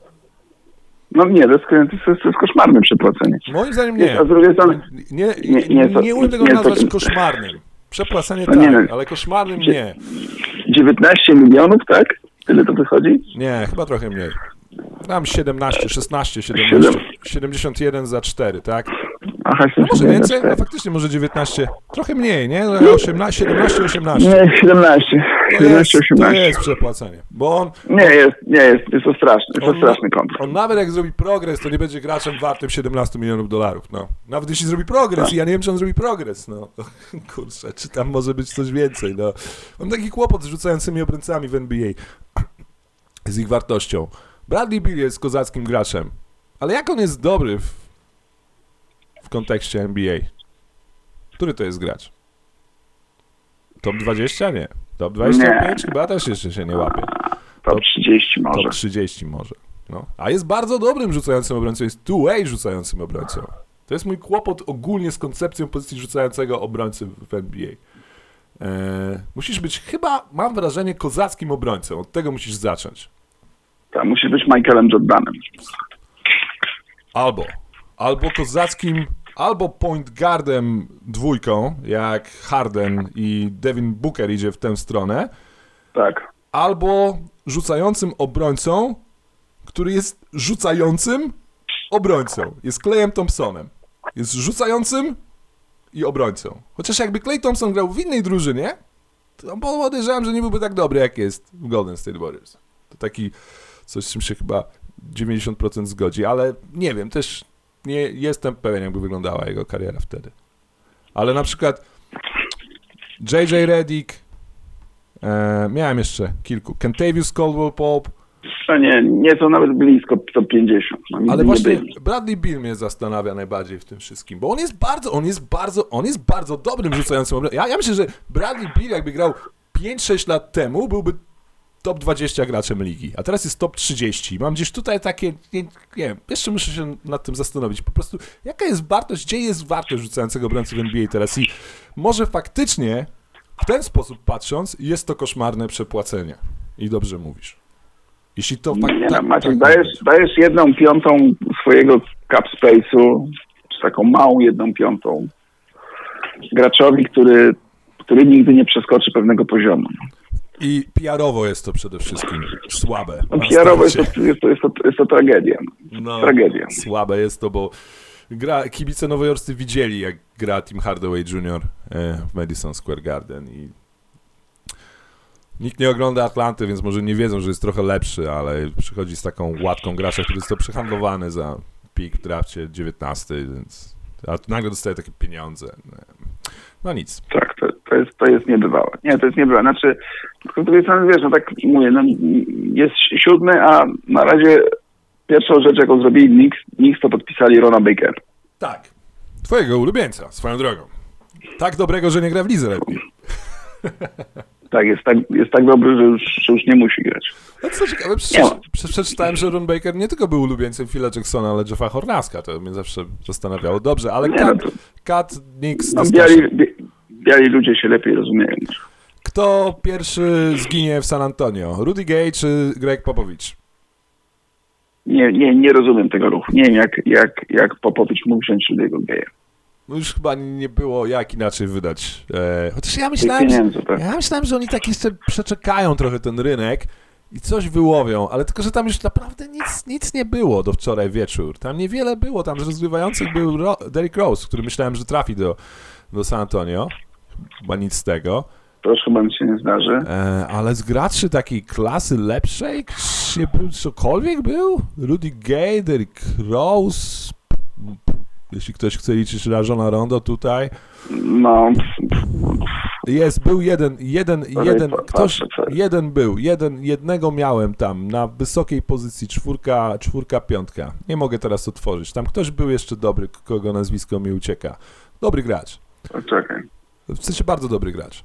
No nie, to jest, to jest, to jest koszmarne przepłacenie. Moim zdaniem nie. A z drugiej strony, Nie, Nie- nie, nie, nie, to- nie umiem tego nie, to- nazwać koszmarnym. Przepłacenie No tak, nie wiem. ale koszmarnym nie. dziewiętnaście milionów, tak? Tyle to wychodzi? Nie, chyba trochę mniej. Tam siedemnaście, szesnaście, siedemnaście, siedemdziesiąt jeden za cztery, tak? Aha, No może nie, więcej? tak. No faktycznie może dziewiętnaście. Trochę mniej, nie? osiemnaście, siedemnaście, osiemnaście. Nie, siedemnaście. To jest, siedemnaście, to osiemnaście. jest przepłacenie. Bo on, Nie jest, nie jest, jest to straszny, jest to on, straszny kontrakt. on nawet jak zrobi progres, to nie będzie graczem wartym siedemnaście milionów dolarów, no. Nawet jeśli zrobi progres i ja nie wiem, czy on zrobi progres, no. Kurczę, czy tam może być coś więcej, no. Mam taki kłopot z rzucającymi obrońcami w N B A. Z ich wartością. Bradley Beal jest kozackim graczem, ale jak on jest dobry w, w kontekście N B A? Który to jest gracz? Top dwadzieścia? Nie. Top dwadzieścia pięć? Nie. Chyba też jeszcze się nie łapie. Top trzydzieści może. Top trzydzieści może. No. A jest bardzo dobrym rzucającym obrońcą, jest two-way rzucającym obrońcą. To jest mój kłopot ogólnie z koncepcją pozycji rzucającego obrońcy w N B A. Eee, musisz być chyba, mam wrażenie, kozackim obrońcą. Od tego musisz zacząć. Tam musi być Michaelem Jordanem. Albo, albo kozackim, albo point guardem dwójką, jak Harden i Devin Booker idzie w tę stronę, Tak. albo rzucającym obrońcą, który jest rzucającym obrońcą. Jest Clayem Thompsonem. Jest rzucającym i obrońcą. Chociaż jakby Klay Thompson grał w innej drużynie, to podejrzewam, że nie byłby tak dobry, jak jest w Golden State Warriors. To taki coś, z czym się chyba dziewięćdziesiąt procent zgodzi, ale nie wiem, też nie jestem pewien, jakby wyglądała jego kariera wtedy. Ale na przykład J J Redick, e, miałem jeszcze kilku, Kentavious Caldwell-Pope, To nie, nie są nawet blisko top pięćdziesiąt. No, nigdy ale nie właśnie byli. Bradley Beal mnie zastanawia najbardziej w tym wszystkim, bo on jest bardzo, on jest bardzo, on jest bardzo dobrym rzucającym obrońcą. Ja, ja myślę, że Bradley Beal jakby grał pięć sześć lat temu, byłby top dwadzieścia graczem ligi, a teraz jest top trzydzieści. Mam gdzieś tutaj takie, nie, nie wiem, jeszcze muszę się nad tym zastanowić. Po prostu, jaka jest wartość, gdzie jest wartość rzucającego obrońcy w N B A teraz i może faktycznie w ten sposób patrząc jest to koszmarne przepłacenie. I dobrze mówisz. Jeśli to fakt, Nie, tak, no, Maciek, tak, dajesz, dajesz jedną piątą swojego cap space'u, czy taką małą jedną piątą graczowi, który, który nigdy nie przeskoczy pewnego poziomu. I P R-owo jest to przede wszystkim słabe. No, na P R-owo jest starcie. to, jest, to, jest, to, jest to tragedia. No, Tragedia. słabe jest to, bo gra, kibice nowojorscy widzieli, jak gra Tim Hardaway junior e, w Madison Square Garden i nikt nie ogląda Atlanty, więc może nie wiedzą, że jest trochę lepszy, ale przychodzi z taką łatką gracza, który jest to przehandlowany za pik w drafcie dziewiętnasty, więc a tu nagle dostaje takie pieniądze. No nic. Tak, to, to, jest, to jest niebywałe. Nie, to jest niebywałe. Znaczy, z drugiej strony, wiesz, no tak mówię, no, jest siódmy, a na razie pierwszą rzecz, jaką zrobili Knicks, Knicks to podpisali Rona Baker. Tak. Twojego ulubieńca, swoją drogą. Tak dobrego, że nie gra w lidze lepiej. Tak, jest tak, jest tak dobry, że już, że już nie musi grać. No co ciekawe, Nie przecież, ma. przecież przeczytałem, że Ron Baker nie tylko był ulubieńcem Phila Jacksona, ale Jeffa Hornacka. To mnie zawsze zastanawiało. Dobrze, ale Nie, Kat, no to- Kat Knicks No, discussion. biali, bi- biali ludzie się lepiej rozumieją. Kto pierwszy zginie w San Antonio? Rudy Gay czy Greg Popovich? Nie, nie, nie rozumiem tego ruchu. Nie wiem, jak, jak, jak Popowicz mógł wziąć Rudy'ego Gaya. No już chyba nie było jak inaczej wydać. E, chociaż ja myślałem, pieniędzy, że, tak. ja myślałem, że oni tak jeszcze przeczekają trochę ten rynek i coś wyłowią, ale tylko, że tam już naprawdę nic, nic nie było do wczoraj wieczór. Tam niewiele było, tam z rozgrywających był Ro- Derrick Rose, który myślałem, że trafi do, do San Antonio. Chyba nic z tego. To już chyba mi się nie zdarzy. E, ale z graczy takiej klasy lepszej, nie był, cokolwiek był? Rudy Gay, Derrick Rose, jeśli ktoś chce liczyć Rajona Rondo tutaj. No, Jest, był jeden, jeden, Tutaj jeden, pa- ktoś, patrzę, co jest. jeden był, jeden, jednego miałem tam na wysokiej pozycji, czwórka, czwórka, piątka. Nie mogę teraz otworzyć. Tam ktoś był jeszcze dobry, kogo nazwisko mi ucieka. Dobry gracz. czekaj. W sensie bardzo dobry gracz.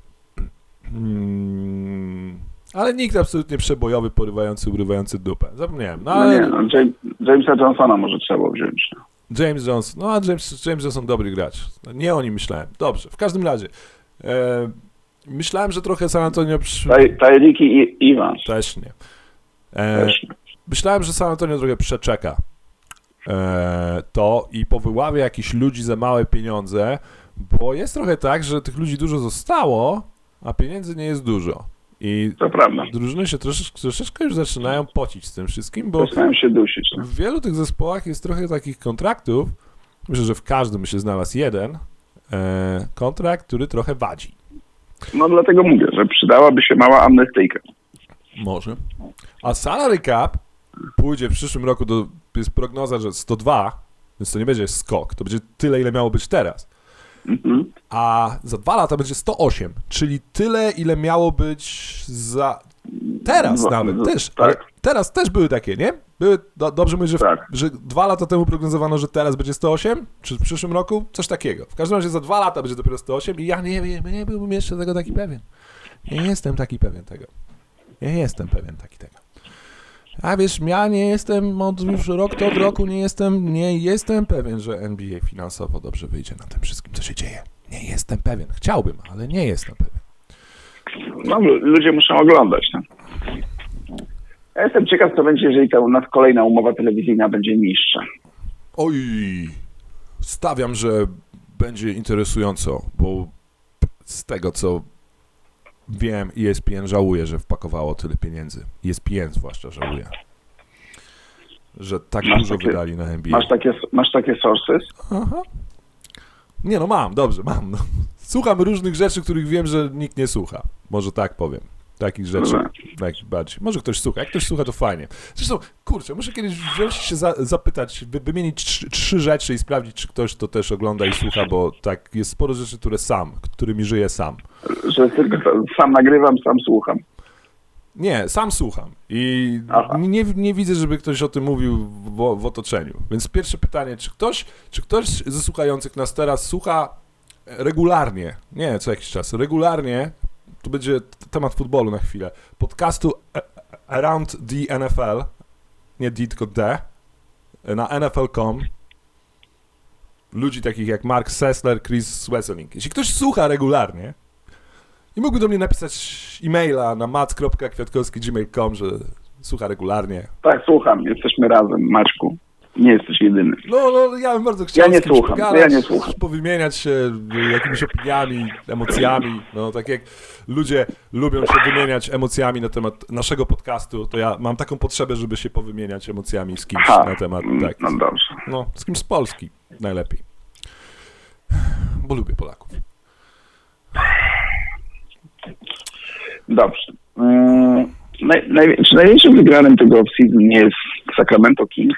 Hmm. Ale nikt absolutnie przebojowy, porywający, urywający dupę. Zapomniałem. No No ale nie, no, James, Jamesa Johnsona może trzeba było wziąć. No. James Johnson, no a James, James Johnson dobry gracz. Nie o nim myślałem. Dobrze, w każdym razie. E, myślałem, że trochę San Antonio... Przy... Ty- Tyriki i Evans. Też nie. E, Też. myślałem, że San Antonio trochę przeczeka e, to i powyławia jakichś ludzi za małe pieniądze, Bo jest trochę tak, że tych ludzi dużo zostało, a pieniędzy nie jest dużo. I To prawda. drużyny się troszeczkę, troszeczkę już zaczynają pocić z tym wszystkim, bo Zaczynają się dusić. No. w wielu tych zespołach jest trochę takich kontraktów, myślę, że w każdym by się znalazł jeden e, kontrakt, który trochę wadzi. no dlatego mówię, że przydałaby się mała amnestyjka. Może. A salary cap pójdzie w przyszłym roku do, jest prognoza, że sto dwa, więc to nie będzie skok, to będzie tyle, ile miało być teraz. Mhm. A za dwa lata będzie sto osiem, czyli tyle, ile miało być za... Teraz No, nawet no, też, tak. ale teraz też były takie, nie? Były, do, dobrze mówić, że, w, Tak. że dwa lata temu prognozowano, że teraz będzie sto osiem, czy w przyszłym roku? Coś takiego. W każdym razie za dwa lata będzie dopiero sto osiem i ja nie wiem, nie byłbym jeszcze tego taki pewien. Nie jestem taki pewien tego. Nie jestem pewien taki tego. A wiesz, ja nie jestem od już rok to od roku nie jestem, nie jestem pewien, że N B A finansowo dobrze wyjdzie na tym wszystkim, co się dzieje. Nie jestem pewien. Chciałbym, ale nie jestem pewien. No, lu- ludzie muszą oglądać. No. Ja jestem ciekaw, co będzie, jeżeli ta u nas kolejna umowa telewizyjna będzie niższa. Oj, stawiam, że będzie interesująco, bo z tego, co wiem, E S P N żałuje, że wpakowało tyle pieniędzy. E S P N zwłaszcza żałuje, że tak Masz dużo takie- wydali na N B A. Masz takie, masz takie sources? Aha. Nie no, mam, dobrze, mam. No. Słucham różnych rzeczy, których wiem, że nikt nie słucha. Może tak powiem. Takich rzeczy, Dobra. takich bardziej. Może ktoś słucha. Jak ktoś słucha, to fajnie. Zresztą, kurczę, muszę kiedyś wziąć się za, zapytać, wy, wymienić trzy, trzy rzeczy i sprawdzić, czy ktoś to też ogląda i słucha, bo tak jest sporo rzeczy, które sam, którymi żyję sam. Że tylko sam nagrywam, sam słucham. Nie, sam słucham i Aha. nie, nie widzę, żeby ktoś o tym mówił w, w otoczeniu. Więc pierwsze pytanie, czy ktoś, czy ktoś ze słuchających nas teraz słucha regularnie, nie co jakiś czas, regularnie, tu będzie t- temat futbolu na chwilę, podcastu A- Around the N F L, nie D, tylko D, na N F L kropka com, ludzi takich jak Mark Sessler, Chris Wesseling. Jeśli ktoś słucha regularnie, i mógłby do mnie napisać e-maila na mac kropka kwiatkowski kropka gmail kropka com, że słucha regularnie. Tak, słucham. Jesteśmy razem, Maćku. Nie jesteś jedyny. No, no, ja bym bardzo chciał Ja nie z kimś słucham, pogadać, ja nie słucham. powymieniać się jakimiś opiniami, emocjami. No, tak jak ludzie lubią się wymieniać emocjami na temat naszego podcastu, to ja mam taką potrzebę, żeby się powymieniać emocjami z kimś Aha, na temat, tak, no dobrze. no, z kimś z Polski najlepiej. Bo lubię Polaków. Dobrze. Mm, naj, naj, czy największym wygranym tego off-season nie jest Sacramento Kings?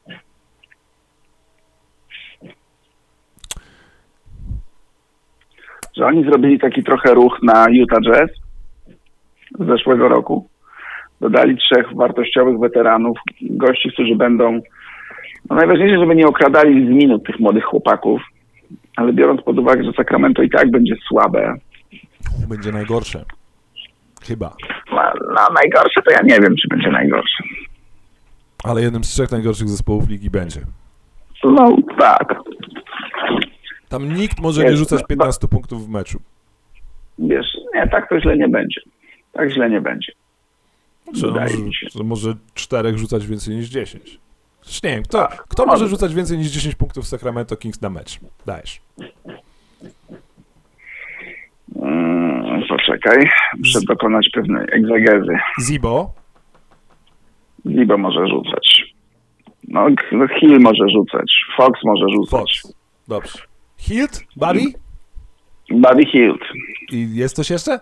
Że oni zrobili taki trochę ruch na Utah Jazz z zeszłego roku. Dodali trzech wartościowych weteranów, gości, którzy będą... No najważniejsze, żeby nie okradali z minut tych młodych chłopaków, ale biorąc pod uwagę, że Sacramento i tak będzie słabe, Będzie najgorsze. Chyba. no, no najgorsze to ja nie wiem, czy będzie najgorsze. Ale jednym z trzech najgorszych zespołów ligi będzie. No tak. Tam nikt może Jest, nie rzucać no, piętnastu punktów w meczu. Wiesz, nie, tak to źle nie będzie. Tak źle nie będzie. Że Wydaje może, mi się. że może czterech rzucać więcej niż dziesięć. Przecież nie wiem, kto, Tak, kto no może może. rzucać więcej niż dziesięć punktów w Sacramento Kings na mecz? Dajesz. Mm, poczekaj, muszę dokonać pewnej egzegezy. Zibo. Libo może rzucać. No, no, Hill może rzucać. Fox może rzucać. Fox. Dobrze. Hilt? Buddy? Buddy Hield. I jest coś jeszcze?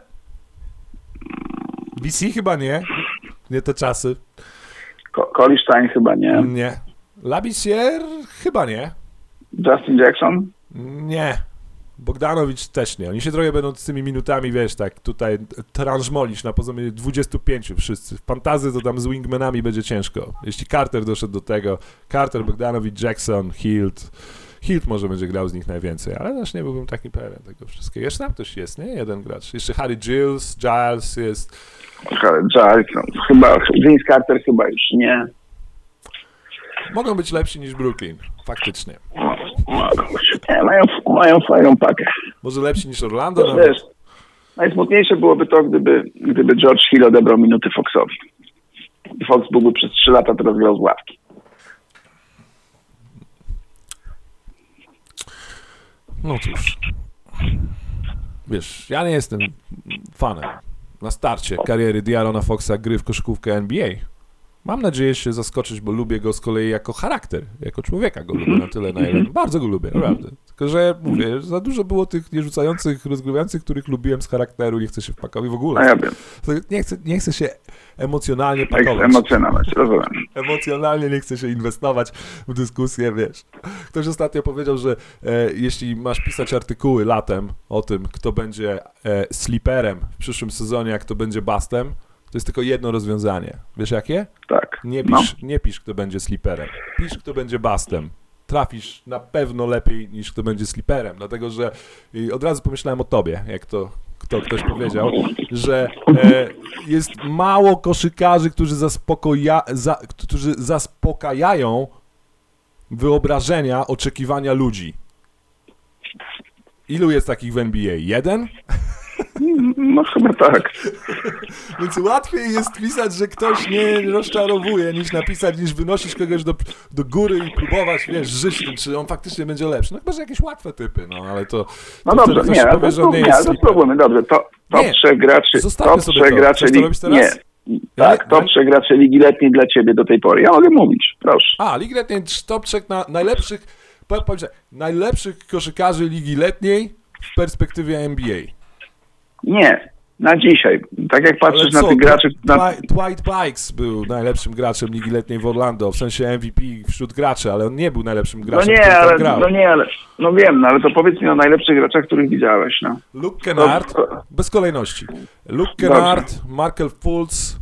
B C chyba nie. Nie te czasy. Ko- Colistein chyba nie. Nie. Labisier? Chyba nie. Justin Jackson? Nie. Bogdanowicz też nie. Oni się trochę będą z tymi minutami, wiesz, tak tutaj tranżmolić na poziomie dwudziestu pięciu wszyscy. W fantazy to tam z wingmanami będzie ciężko. Jeśli Carter doszedł do tego, Carter, Bogdanowicz, Jackson, Hilt. Hilt może będzie grał z nich najwięcej, ale też nie byłbym taki pewien tego wszystkiego. Jeszcze tam ktoś jest, nie? Jeden gracz. Jeszcze Harry Giles, Giles jest. Giles, no, chyba, Vince Carter chyba już nie. Mogą być lepsi niż Brooklyn. Faktycznie. Nie, mają, mają fajną pakę. Może lepsi niż Orlando nawet. Wiesz, najsmutniejsze byłoby to, gdyby, gdyby George Hill odebrał minuty Foxowi. I Fox byłby przez trzy lata teraz grał z ławki. No cóż. wiesz, ja nie jestem fanem na starcie kariery De'Aarona Foxa gry w koszykówkę N B A. Mam nadzieję się zaskoczyć, bo lubię go z kolei jako charakter, jako człowieka go lubię na tyle, na ile bardzo go lubię, naprawdę. Tylko, że mówię, za dużo było tych nierzucających, rozgrywających, których lubiłem z charakteru, nie chcę się wpakować w ogóle. A ja wiem. Nie chcę, nie chcę się emocjonalnie Tak, pakować. emocjonować, rozumiem. Emocjonalnie nie chcę się inwestować w dyskusję, wiesz. Ktoś ostatnio powiedział, że e, jeśli masz pisać artykuły latem o tym, kto będzie e, sleeperem w przyszłym sezonie, a kto będzie bustem, to jest tylko jedno rozwiązanie. Wiesz jakie? Tak. Nie No. pisz, nie pisz, kto będzie sleeperem. Pisz, kto będzie bustem. Trafisz na pewno lepiej niż kto będzie sleeperem, dlatego że i od razu pomyślałem o tobie, jak to kto, ktoś powiedział, że e, jest mało koszykarzy, którzy, zaspokoja, za, którzy zaspokajają wyobrażenia, oczekiwania ludzi. Ilu jest takich w N B A? Jeden? No chyba tak. Więc łatwiej jest pisać, że ktoś nie rozczarowuje, niż napisać, niż wynosić kogoś do, do góry i próbować, wiesz, żyć tym, czy on faktycznie będzie lepszy. No chyba, że jakieś łatwe typy, no ale to... No to dobrze, wtedy ktoś nie, powie, to, że on nie nie, jest to sleeper. spróbujmy, dobrze, to top Nie, trzech graczy, zostawmy top sobie trzech to. graczy Chcesz to ligi, robić teraz? nie, Ja tak, nie- top ja- trzech graczy Ligi Letniej dla ciebie do tej pory. Ja mogę mówić, proszę. A, Ligi Letniej, top trzech na najlepszych, powiem powiem tak, najlepszych koszykarzy Ligi Letniej w perspektywie N B A. Nie, na dzisiaj. Tak jak patrzysz Ale na tych graczy... Na... Dwi- Dwight Bikes był najlepszym graczem Ligi Letniej w Orlando, w sensie M V P wśród graczy, ale on nie był najlepszym No graczem, nie, który tam ale, grał. no nie, ale... No wiem, no ale to powiedz mi o najlepszych graczach, których widziałeś, no. Luke Kennard, To- bez kolejności. Luke Kennard, Markel Fultz.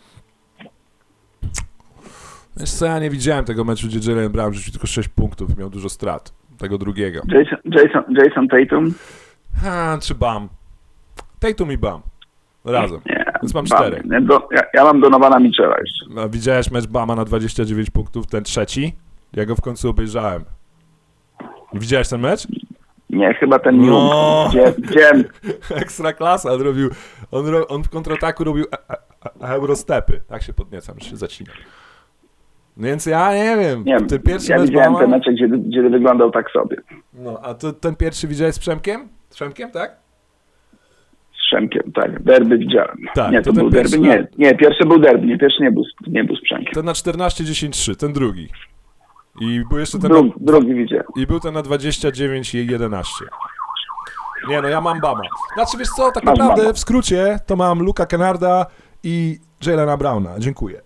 Wiesz co, ja nie widziałem tego meczu, gdzie Jaylen Brown rzucił tylko sześć punktów i miał dużo strat. Tego drugiego. Jason, Jason, Jason Tatum? Ha, czy Bam. Tatum i Bam. Razem. Nie. Więc mam Bam. cztery. Nie, do, ja, ja mam Donowana Mitchella jeszcze. No, widziałeś mecz Bama na dwadzieścia dziewięć punktów, ten trzeci? Ja go w końcu obejrzałem. Widziałeś ten mecz? Nie, chyba ten No. Jung. Gdzie, gdzie, Ekstra klasa, on robił, on, ro, on w kontrataku robił e, e, e, eurostepy. Tak się podniecam, że się zacinam. No więc ja nie wiem, nie ten pierwszy ja mecz widziałem Bama, te mecze, gdzie, gdzie wyglądał tak sobie. no a to, ten pierwszy widziałeś z Przemkiem? Z Przemkiem, tak? Z Przemkiem, tak. Derby widziałem. Tak, nie, to to, ten był pierwszy derby. Nie, na- nie, pierwszy był derby, nie, pierwszy nie był, z- nie był z Przemkiem. Ten na czternaście dziesięć trzy, ten drugi. I był jeszcze ten Drugi, na, drugi widziałem. i był ten na dwadzieścia dziewięć i jedenaście. Nie no, ja mam Bama. Znaczy wiesz co, tak Masz naprawdę Bama. w skrócie to mam Luka Kennarda i Jaylena Browna. Dziękuję.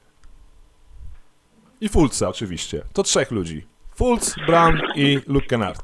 I Fultza oczywiście. To trzech ludzi. Fultz, Brown i Luke Kennard.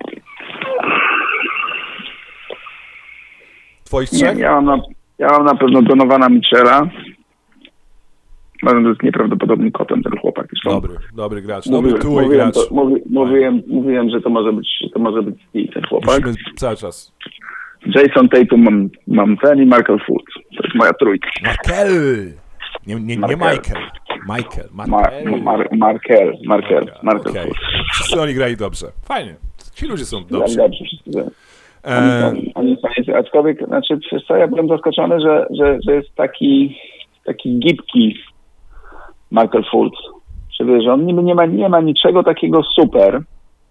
Twoich Nie, trzech? ja mam na, ja mam na pewno Donowana Mitchella. Uważam, że to jest nieprawdopodobnym kotem ten chłopak. Zresztą Dobry, dobry gracz. Dobry mówiłem, two-way mówiłem, gracz. to, mówi, mówiłem, mówiłem, że to może być, że to może być i ten chłopak. Musimy cały czas. Jason Tatum mam, mam ten i Markel Fultz. To jest moja trójka. Markel! Nie, nie, nie Markel. Michael. Michael. Mar, Markel. Mar, Markel, Markel, Markel Okej. Fultz. Wszyscy oni grali dobrze. Fajnie. Ci ludzie są Dobrze, dobrzy. dobrze, wszyscy wiem. E, Oni, oni są, aczkolwiek, znaczy, wiesz co, ja byłem zaskoczony, że, że, że jest taki, taki gibki Markel Fultz. Że wiesz, że on niby nie ma, nie ma niczego takiego super,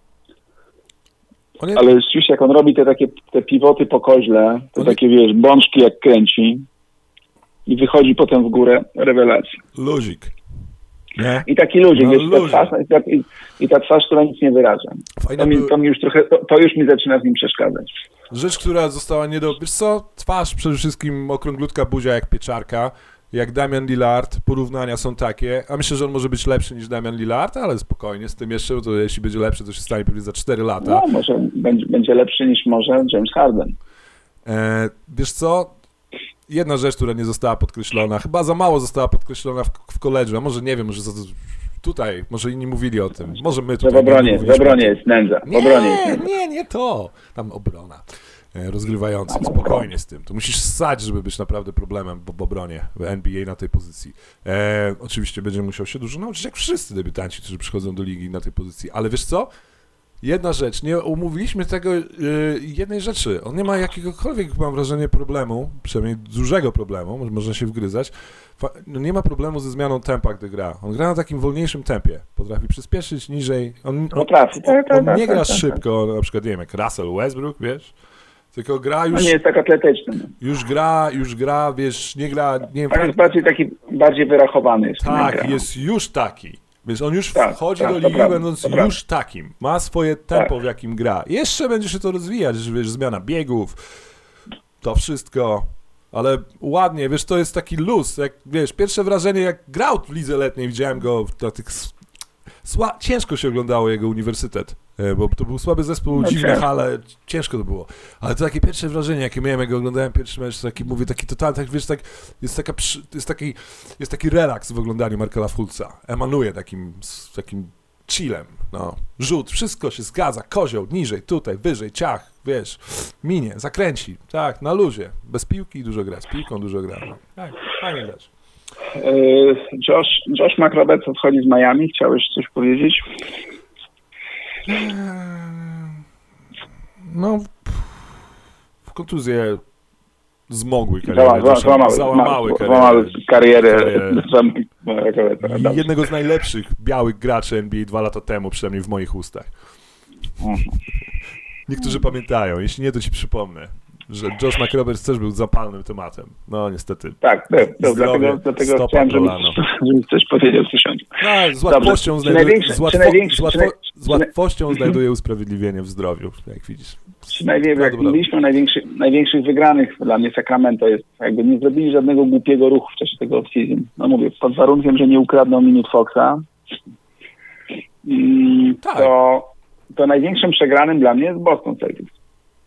on jest, ale rzeczywiście jak on robi te takie te pivoty po koźle, te On- takie, wiesz, bączki jak kręci i wychodzi potem w górę, rewelacja. luzik. Nie? I taki luzik, No, wiesz, ta luzik. twarz, i, ta, i, i ta twarz, która nic nie wyraża. Fajna To mi, była- to mi już trochę, to, to już mi zaczyna z nim przeszkadzać. Rzecz, która została nie do... Wiesz co? Twarz przede wszystkim okrąglutka buzia jak pieczarka. Jak Damian Lillard. Porównania są takie. A myślę, że on może być lepszy niż Damian Lillard, ale spokojnie z tym jeszcze, bo to jeśli będzie lepszy, to się stanie pewnie za cztery lata. No, może będzie, będzie lepszy niż może James Harden. E, wiesz co? Jedna rzecz, która nie została podkreślona, chyba za mało została podkreślona w, w koledżu, a może nie wiem, może za, tutaj, może inni mówili o tym, może my Że tutaj w obronie, nie w mówiliśmy o obronie tym. jest nędza. W Nie, obronie jest nędza. nie, nie to. Tam obrona. E, Rozgrywający, spokojnie z tym. To musisz ssać, żeby być naprawdę problemem w, w obronie w N B A na tej pozycji. E, oczywiście będzie musiał się dużo nauczyć, jak wszyscy debiutanci, którzy przychodzą do ligi na tej pozycji. Ale wiesz co? Jedna rzecz, nie omówiliśmy tego y, jednej rzeczy. On nie ma jakiegokolwiek, mam wrażenie, problemu, przynajmniej dużego problemu, może można się wgryzać. Fa- no nie ma problemu ze zmianą tempa, gdy gra. On gra na takim wolniejszym tempie. Potrafi przyspieszyć niżej. On, on, Potrafi. Tak, tak, on tak, nie tak, gra tak, szybko, na przykład, nie wiem, jak Russell Westbrook, wiesz? Tylko gra No już, nie jest tak atletyczny. No. już gra, już gra, wiesz, nie gra, nie On jest bardziej taki, bardziej wyrachowany jest. tak, nie gra. jest już taki. Więc on już Tak, wchodzi tak, do to ligi prawda, będąc to prawda. już takim. Ma swoje tempo, Tak. w jakim gra. Jeszcze będzie się to rozwijać, że wiesz, zmiana biegów, to wszystko. Ale ładnie, wiesz, to jest taki luz. Jak, wiesz, pierwsze wrażenie, jak grał w lidze letniej, widziałem go na tych... s- Sła... Ciężko się oglądało jego uniwersytet, e, bo to był słaby zespół, No dziwne ciężko. hale, ciężko to było. Ale to takie pierwsze wrażenie, jakie miałem, jak go oglądałem pierwszy mecz, taki, mówię, taki totalny, tak, wiesz, tak, jest, taka, przy- jest, taki, jest taki relaks w oglądaniu Markela Fulca. Emanuje takim, z takim chillem, no. Rzut, wszystko się zgadza, kozioł, niżej, tutaj, wyżej, ciach, wiesz, minie, zakręci, tak, na luzie. Bez piłki dużo gra, z piłką dużo gra. No. Tak, fajnie grać. Yy, Josh, Josh McRoberts odchodzi z Miami. Chciałeś coś powiedzieć? No, w kontuzję zmogły karierę. Złama- zła- Złamały, załamały złamały karierę. karierę. Karierę. Złam- McRobertsa, dobrze. Jednego z najlepszych białych graczy N B A dwa lata temu, przynajmniej w moich ustach. Mhm. Niektórzy pamiętają, jeśli nie, to ci przypomnę, że Josh McRoberts też był zapalnym tematem. No niestety. Tak, był, był. Zdrowie, Dlatego, dlatego stopa chciałem, żebyś, kolano. żebyś coś powiedział, coś o nim. No, z łatwością, Dobrze. Czy znajduje, największy- z, łatwo, czy największy- z, łatwo, czy naj- z łatwością znajduje usprawiedliwienie w zdrowiu, jak widzisz. Czy najwie- No jak dobra. mówiliśmy o największych, największych wygranych dla mnie Sacramento jest, jakby nie zrobili żadnego głupiego ruchu w czasie tego off-season. No mówię, pod warunkiem, że nie ukradną minut Foxa, mm, Tak. to, to największym przegranym dla mnie jest Boston Celtics.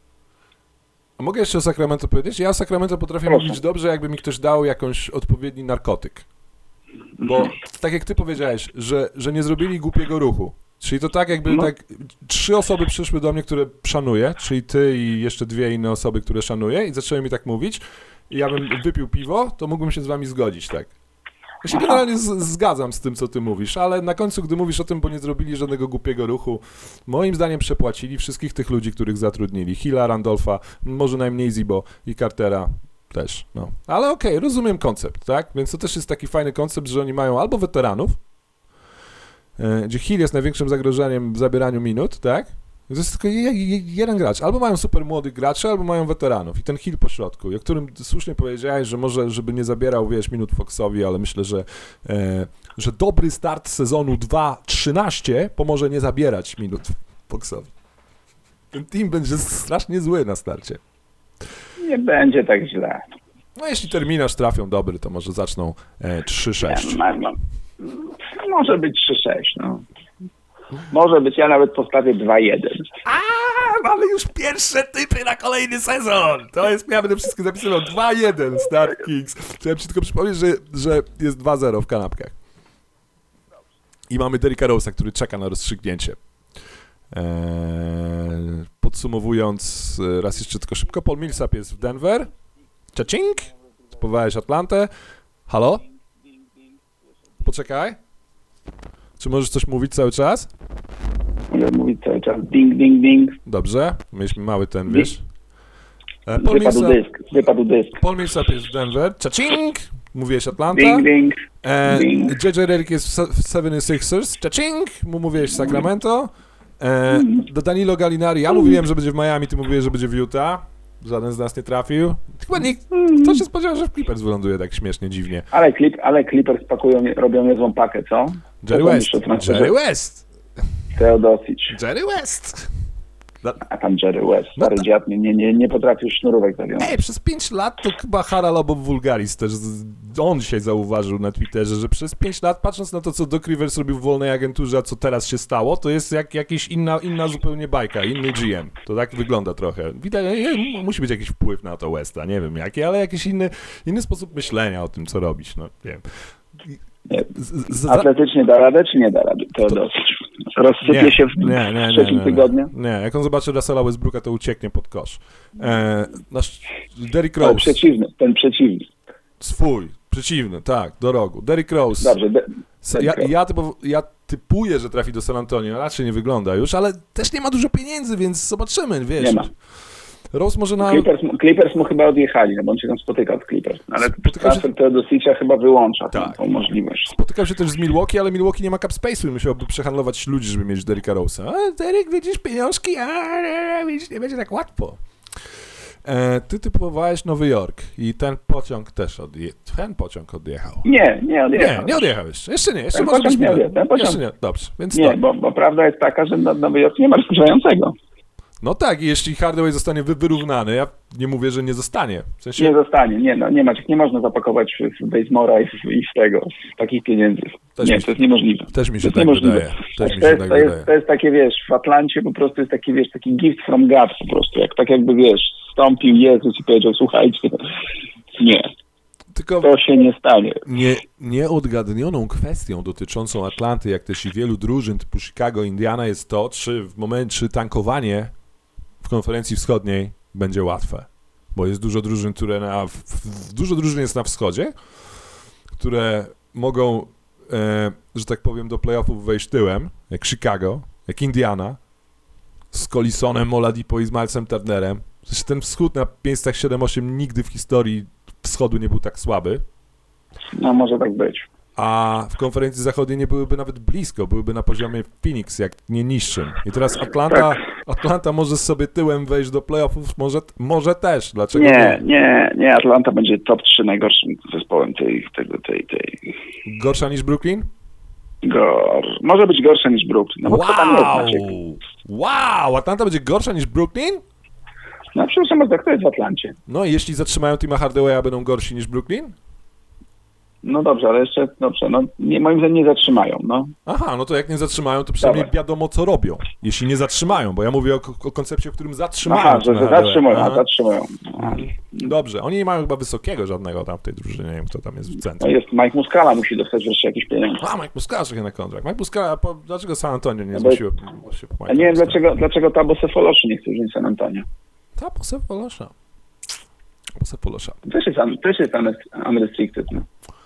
A mogę jeszcze o Sacramento powiedzieć? Ja o Sacramento potrafię Proszę. mówić dobrze, jakby mi ktoś dał jakąś odpowiedni narkotyk. Bo tak jak ty powiedziałeś, że, że nie zrobili głupiego ruchu. Czyli to tak jakby No. tak trzy osoby przyszły do mnie, które szanuję, czyli ty i jeszcze dwie inne osoby, które szanuję i zaczęły mi tak mówić i ja bym wypił piwo, to mógłbym się z wami zgodzić, tak? Ja się generalnie z, zgadzam z tym, co ty mówisz, ale na końcu, gdy mówisz o tym, bo nie zrobili żadnego głupiego ruchu, moim zdaniem przepłacili wszystkich tych ludzi, których zatrudnili. Hilla, Randolfa, może najmniej Zibo i Cartera też, no. Ale okej, rozumiem koncept, tak? Więc to też jest taki fajny koncept, że oni mają albo weteranów, e, gdzie Hill jest największym zagrożeniem w zabieraniu minut, tak? To jest tylko je, je, jeden gracz. Albo mają super młodych graczy, albo mają weteranów. I ten Hill po środku, o którym słusznie powiedziałeś, że może, żeby nie zabierał, wiesz, minut Foxowi, ale myślę, że, e, że dobry start sezonu dwa trzynaście pomoże nie zabierać minut Foxowi. Ten team będzie strasznie zły na starcie. Nie będzie tak źle. No jeśli terminarz trafią dobry, to może zaczną e, trzy sześć. No, no, może być trzy sześć, no. Może być, ja nawet postawię dwa jeden. A, mamy już pierwsze typy na kolejny sezon. To jest, ja będę wszystko zapisywał. dwa jeden Start Kings. Chciałem ci tylko przypomnieć, że, że jest dwa zero w kanapkach. I mamy Derricka Rose'a, który czeka na rozstrzygnięcie. Eee, podsumowując, raz jeszcze tylko szybko, Paul Millsap jest w Denver. Czacing. Spowałeś Atlantę. Halo? Poczekaj. Czy możesz coś mówić cały czas? Mogę mówić cały czas ding, ding, ding. Dobrze. Mieliśmy mały ten, wiesz. E, Paul Wypadł Millsap, dysk, wypadł dysk. Paul Millsap jest w Denver. Czacing. Mówiłeś Atlanta. Ding, ding. E, ding. J J Redick jest w Se- w seventy-sixers. Czacing. Mu mówiłeś Sacramento. E, do Danilo Gallinari. Ja mówiłem, że będzie w Miami, ty mówiłeś, że będzie w Utah. Żaden z nas nie trafił. Chyba nikt... Kto się spodziewał, że w Clippers wyląduje tak śmiesznie, dziwnie. Ale, clip, ale Clippers pakują, robią niezłą pakę, co? Jerry tam West. jeszcze transferze? Jerry West. Teodosic. Jerry West. A tam Jerry West, No stary tak. dziad, nie, nie, nie, nie potrafił sznurówek zawiązać. Ej, przez pięć lat to chyba Haralabob Vulgaris też, z- on dzisiaj zauważył na Twitterze, że przez pięć lat, patrząc na to, co Doc Rivers robił w wolnej agenturze, a co teraz się stało, to jest jak jakaś inna, inna zupełnie bajka, inny G M. To tak wygląda trochę. Widać, nie, musi być jakiś wpływ na to Westa, nie wiem jaki, ale jakiś inny, inny sposób myślenia o tym, co robić, no nie wiem. Nie. Z, z, Atletycznie da radę, czy nie da rady? Teodosic. Rozsypie się w nie, nie, nie, trzecim nie, tygodniu? nie, nie, jak on zobaczy Russella Westbrooka, to ucieknie pod kosz. E, nasz Derrick Ten Rose, przeciwny, ten przeciwny. swój, przeciwny, tak, do rogu. Derrick Rose. Dobrze, de, S- Ja, ja, typu, ja typuję, że trafi do San Antonio, raczej nie wygląda już, ale też nie ma dużo pieniędzy, więc zobaczymy, wiesz. Nie ma. Rose może na... Clippers, mu- Clippers mu chyba odjechali, no bo on się tam spotyka z Clippers. Ale Spotyka się- transfer Teodosicia chyba wyłącza tą, Tak. tą możliwość. Spotykał się też z Milwaukee, ale Milwaukee nie ma cap space'u i musiałby przehandlować ludzi, żeby mieć Derricka Rose'a. A Derrick, widzisz pieniążki, a widzisz, nie będzie tak łatwo. E, ty typowałeś Nowy Jork i ten pociąg też odjechał. Ten pociąg odjechał. Nie, nie Nie, odjechał. nie odjechał jeszcze. Jeszcze nie, jeszcze Ten może pociąg być nie mile. odjechał, ten pociąg- Jeszcze nie, dobrze, więc Nie, to. bo, bo prawda jest taka, że na Nowy Jork nie ma rozkurzającego. No tak, i jeśli Hardaway zostanie wy- wyrównany, ja nie mówię, że nie zostanie. W sensie, Nie zostanie, nie, no, nie ma, nie można zapakować w Bazemora i w, i w tego, z takich pieniędzy. Też nie, mi się- to jest niemożliwe. też mi się To jest tak niemożliwe. wydaje. Też mi to, się jest, tak to, jest, wydaje. to jest takie, wiesz, w Atlancie po prostu jest taki, wiesz, taki gift from God po prostu, jak tak jakby, wiesz, wstąpił Jezus i powiedział, słuchajcie, nie, Tylko to się nie stanie. nie, nieodgadnioną kwestią dotyczącą Atlanty, jak też i wielu drużyn typu Chicago, Indiana jest to, czy w momencie, czy tankowanie w konferencji wschodniej będzie łatwe. Bo jest dużo drużyn, które na, w, w, dużo drużyn jest na wschodzie, które mogą, e, że tak powiem, do playoffów wejść tyłem, jak Chicago, jak Indiana, z Collisonem, Oladipo i z Milesem Turnerem. W sensie ten wschód na miejscach siedem osiem nigdy w historii wschodu nie był tak słaby, No może tak być. a w konferencji zachodniej nie byłyby nawet blisko, byłyby na poziomie Phoenix, jak nie niższym. I teraz Atlanta, Atlanta może sobie tyłem wejść do playoffów, może, może też, dlaczego Nie, nie? nie, nie, Atlanta będzie top trzy najgorszym zespołem tej, tego, tej, tej, Gorsza niż Brooklyn? gor... może być gorsza niż Brooklyn. No bo to tam jest, Wow! Maciek. Wow! Atlanta będzie gorsza niż Brooklyn? No przepraszam bardzo, kto jest w Atlancie? No i jeśli zatrzymają Tima Hardawaya, będą gorsi niż Brooklyn? No dobrze, ale jeszcze, dobrze, no nie, moim zdaniem nie zatrzymają, no. Aha, no to jak nie zatrzymają, to przynajmniej Dawaj. wiadomo, co robią. Jeśli nie zatrzymają, bo ja mówię o, o koncepcie, w którym zatrzymają. Aha, że, Tima że Hardawaya. zatrzymują, a Aha. zatrzymują. A, Dobrze, oni nie mają chyba wysokiego żadnego tam w tej drużynie, nie wiem, kto tam jest w no centrum. jest, Mike Muscala musi dostać wreszcie jakieś pieniądze. A, Mike Muscala czeka na kontrakt. Mike Muscala, po, dlaczego San Antonio nie No bo- zmusiło się po A nie wiem, dlaczego, dlaczego Tabo Sefoloszy nie chce wziąć San Antonio. Ta, po Sepolosza. Po Sepolosza. Też jest, un- też jest un- unrestricted, no.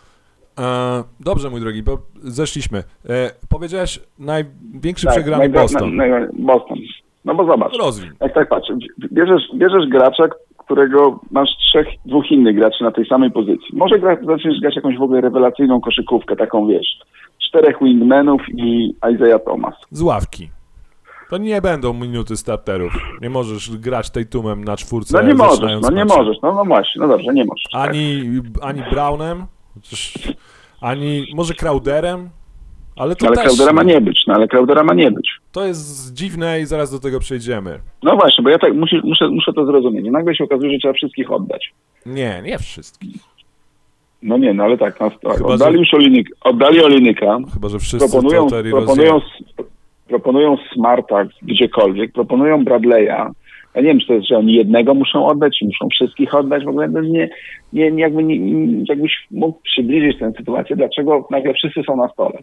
E, dobrze, mój drogi, bo zeszliśmy. E, powiedziałeś największy Tak, przegrany najgo- Boston. Na, na, Boston. No bo zobacz, Rozwin. jak tak patrzę, bierzesz, bierzesz gracza, którego masz trzech, dwóch innych graczy na tej samej pozycji. Może gra, zaczniesz grać jakąś w ogóle rewelacyjną koszykówkę, taką wiesz, czterech wingmenów i Isaiah Thomas. Z ławki. To nie będą minuty starterów. Nie możesz grać Tatumem na czwórce. No nie możesz, zaczynając no nie mecze. możesz, no, no właśnie, no dobrze, nie możesz. tak. Ani, ani Brownem, chociaż, ani może Crowderem, ale to Ale też Crowdera ma nie być, no ale Crowdera ma nie być. to jest dziwne i zaraz do tego przejdziemy. No właśnie, bo ja tak muszę, muszę, muszę to zrozumieć. I nagle się okazuje, że trzeba wszystkich oddać. Nie, nie wszystkich. No nie, no ale tak, no, tak. Chyba, Oddali że- już Olinik, oddali Olinyka, Chyba, że wszyscy proponują, to Terry proponują, Rozier. proponują Smarta gdziekolwiek, proponują Bradley'a. Ja nie wiem, czy to jest, że oni jednego muszą oddać, czy muszą wszystkich oddać. W ogóle to nie, nie, nie, jakby nie, nie, jakbyś mógł przybliżyć tę sytuację, dlaczego nagle wszyscy są na stole.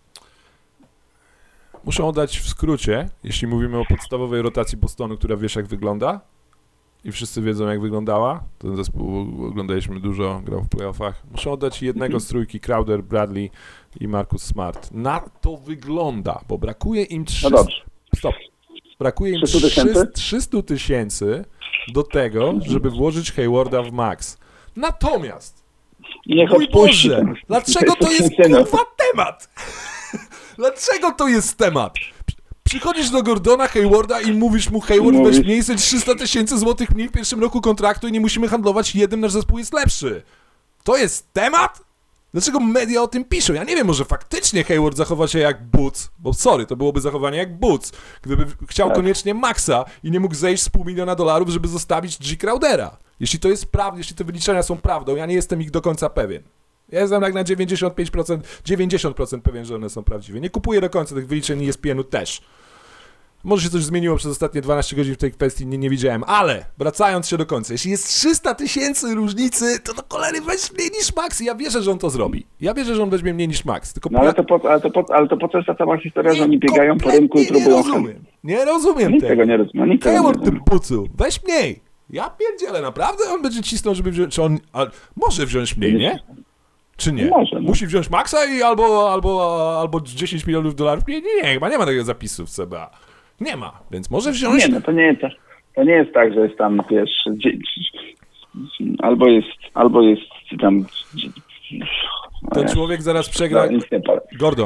Muszę oddać w skrócie, jeśli mówimy o podstawowej rotacji Bostonu, która wiesz jak wygląda i wszyscy wiedzą jak wyglądała. Ten zespół oglądaliśmy dużo, grał w playoffach. Muszę oddać jednego z trójki, Crowder, Bradley i Marcus Smart. Na to wygląda, bo brakuje im No trzysta... dobrze. Stop. Brakuje im trzysta tysięcy? trzysta tysięcy do tego, żeby włożyć Haywarda w max. Natomiast I niech mój odpuści Boże, ten- dlaczego to jest syna. kurwa temat? Dlaczego to jest temat? Przychodzisz do Gordona Haywarda i mówisz mu, Hayward, weź Mówisz- mniej niż trzysta tysięcy złotych mniej w pierwszym roku kontraktu i nie musimy handlować jednym, nasz zespół jest lepszy. To jest temat? Dlaczego media o tym piszą? Ja nie wiem, może faktycznie Hayward zachowa się jak Boots, bo sorry, to byłoby zachowanie jak Boots, gdyby chciał Tak. koniecznie Maxa i nie mógł zejść z pół miliona dolarów, żeby zostawić G. Crowdera. Jeśli to jest prawda, jeśli te wyliczenia są prawdą, ja nie jestem ich do końca pewien. Ja jestem jak na dziewięćdziesiąt pięć procent, dziewięćdziesiąt procent pewien, że one są prawdziwe. Nie kupuję do końca tych wyliczeń E S P N-u też. Może się coś zmieniło przez ostatnie dwanaście godzin w tej kwestii, nie, nie widziałem, ale wracając się do końca, jeśli jest trzysta tysięcy różnicy, to do cholery weź mniej niż Max i ja wierzę, że on to zrobi. Ja wierzę, że on weźmie mniej niż Max. Tylko No ale to, po, ale, to po, ale to po co jest ta cała historia, że oni biegają po rynku i kompletnie próbują... Nie rozumiem. Nie rozumiem Nikt tego. tego nie rozumie. Nikt tego nie Hayward, ty rozumie. pucu, weź mniej. Ja pierdzielę, naprawdę on będzie cisnął, żeby wziąć, czy on a, może wziąć mniej, nie? Czy nie? Może, no. Musi wziąć Maxa i albo, albo, albo dziesięć milionów dolarów? Nie, nie, nie, chyba nie ma takiego zapisu w C B A. Nie ma, więc może wziąć... Nie, no to nie jest, to nie jest tak, że jest tam, wiesz, dzie- albo jest, albo jest tam... Ten człowiek zaraz przegra... No, nic nie powiem. Gordon,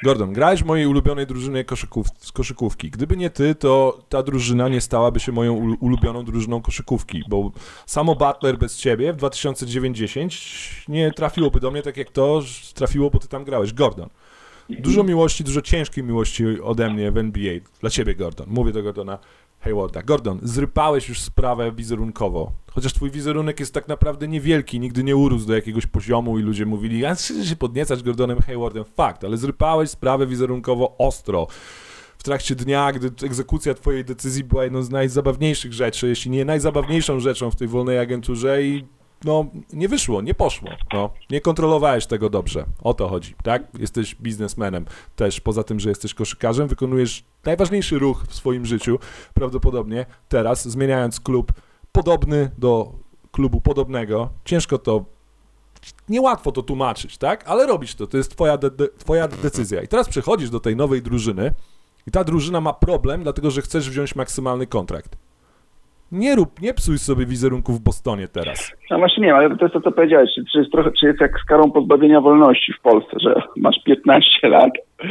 Gordon, grałeś w mojej ulubionej drużynie koszyków, z koszykówki. Gdyby nie ty, to ta drużyna nie stałaby się moją ul- ulubioną drużyną koszykówki, bo samo Butler bez ciebie w dwa tysiące dziewięć dziesięć nie trafiłoby do mnie tak jak to trafiło, bo ty tam grałeś. Gordon, dużo miłości, dużo ciężkiej miłości ode mnie w N B A. Dla ciebie, Gordon. Mówię do Gordona Haywarda. Gordon, zrypałeś już sprawę wizerunkowo. Chociaż twój wizerunek jest tak naprawdę niewielki, nigdy nie urósł do jakiegoś poziomu i ludzie mówili, a chcesz się podniecać Gordonem Haywardem. Fakt, ale zrypałeś sprawę wizerunkowo ostro. W trakcie dnia, gdy egzekucja twojej decyzji była jedną z najzabawniejszych rzeczy, jeśli nie najzabawniejszą rzeczą w tej wolnej agenturze i no, nie wyszło, nie poszło, no, nie kontrolowałeś tego dobrze, o to chodzi, tak? Jesteś biznesmenem też, poza tym, że jesteś koszykarzem, wykonujesz najważniejszy ruch w swoim życiu, prawdopodobnie teraz, zmieniając klub podobny do klubu podobnego, ciężko to, niełatwo to tłumaczyć, tak? Ale robisz to, to jest twoja, de- de- twoja decyzja i teraz przechodzisz do tej nowej drużyny i ta drużyna ma problem, dlatego, że chcesz wziąć maksymalny kontrakt. Nie rób, nie psuj sobie wizerunku w Bostonie teraz. No właśnie nie, ale to jest to, co powiedziałeś. Czy, czy, jest trochę, czy jest jak z karą pozbawienia wolności w Polsce, że masz piętnaście lat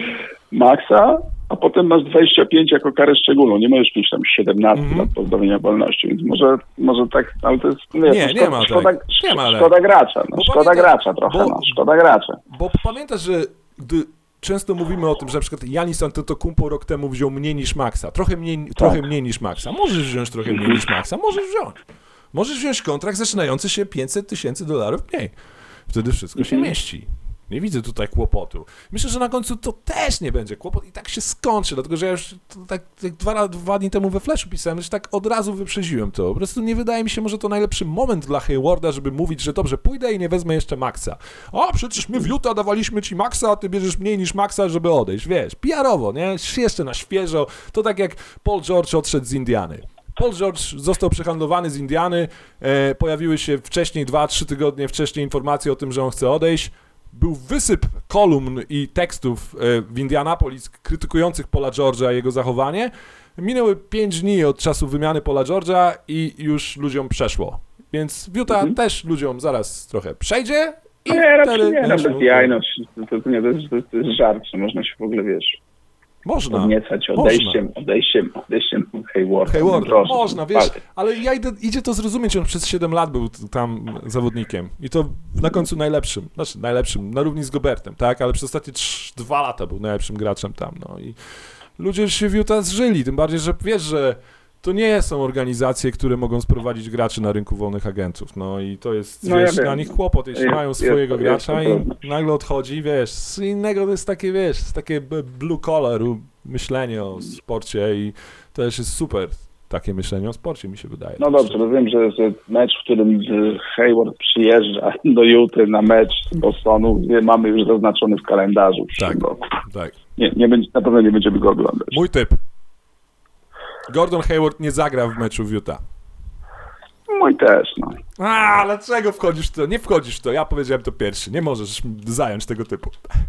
maksa, a potem masz dwadzieścia pięć jako karę szczególną. Nie możesz mieć tam siedemnaście mm-hmm. lat pozbawienia wolności, więc może, może tak, ale to jest... Wiesz, nie, no, nie szkoda, ma szkoda, tak. Nie ma szkoda gracza, no, szkoda pamięta, gracza trochę, bo, no, szkoda gracza. Bo pamiętasz, że gdy często mówimy o tym, że na przykład Giannis Antetokounmpo rok temu wziął mniej niż Maxa, trochę mniej, tak. trochę mniej niż Maxa. Możesz wziąć trochę mniej niż Maxa, możesz wziąć. Możesz wziąć kontrakt zaczynający się pięćset tysięcy dolarów mniej. Wtedy wszystko się mieści. Nie widzę tutaj kłopotu. Myślę, że na końcu to też nie będzie kłopot i tak się skończy, dlatego że ja już tak, tak dwa, dwa dni temu we Flashu pisałem, że tak od razu wyprzedziłem to. Po prostu nie wydaje mi się może to najlepszy moment dla Haywarda, żeby mówić, że dobrze, pójdę i nie wezmę jeszcze Maxa. O, przecież my w Utah dawaliśmy ci Maxa, a ty bierzesz mniej niż Maxa, żeby odejść. Wiesz, P R-owo, nie? Jeszcze na świeżo. To tak jak Paul George odszedł z Indiany. Paul George został przehandlowany z Indiany, e, pojawiły się wcześniej, dwa, trzy tygodnie wcześniej informacje o tym, że on chce odejść. Był wysyp kolumn i tekstów w Indianapolis krytykujących Paula George'a i jego zachowanie. Minęły pięć dni od czasu wymiany Paula George'a i już ludziom przeszło. Więc w Utah mhm. też ludziom zaraz trochę przejdzie i nie, wtedy... Nie, nawet jajność. To, to, nie, to, jest, to, jest, to jest żart, że można się w ogóle, wiesz... Można. Podniecać odejściem, można. odejściem, odejściem Haywarda. Haywarda, można, wiesz, ale ja idę, idzie to zrozumieć, on przez siedem lat był tam zawodnikiem i to na końcu najlepszym, znaczy najlepszym, na równi z Gobertem, tak, ale przez ostatnie trzy, dwa lata był najlepszym graczem tam, no i ludzie się w Utah zżyli, tym bardziej, że wiesz, że to nie są organizacje, które mogą sprowadzić graczy na rynku wolnych agentów, no i to jest, no wiesz, ja dla nich kłopot, jeśli jest, mają swojego jest, gracza jest, i nagle odchodzi, wiesz, z innego to jest takie, wiesz, jest takie blue collar myślenie o sporcie i to też jest super, takie myślenie o sporcie, mi się wydaje. No dobrze, bo wiem, że, że mecz, w którym Hayward przyjeżdża do Utah na mecz z Bostonu, mamy już zaznaczony w kalendarzu. Tak, tak. Nie, nie będzie, na pewno nie będziemy go oglądać. Mój typ. Gordon Hayward nie zagra w meczu w Utah. Mój też, no. A, dlaczego wchodzisz w to? Nie wchodzisz w to, ja powiedziałem to pierwszy. Nie możesz zająć tego typu.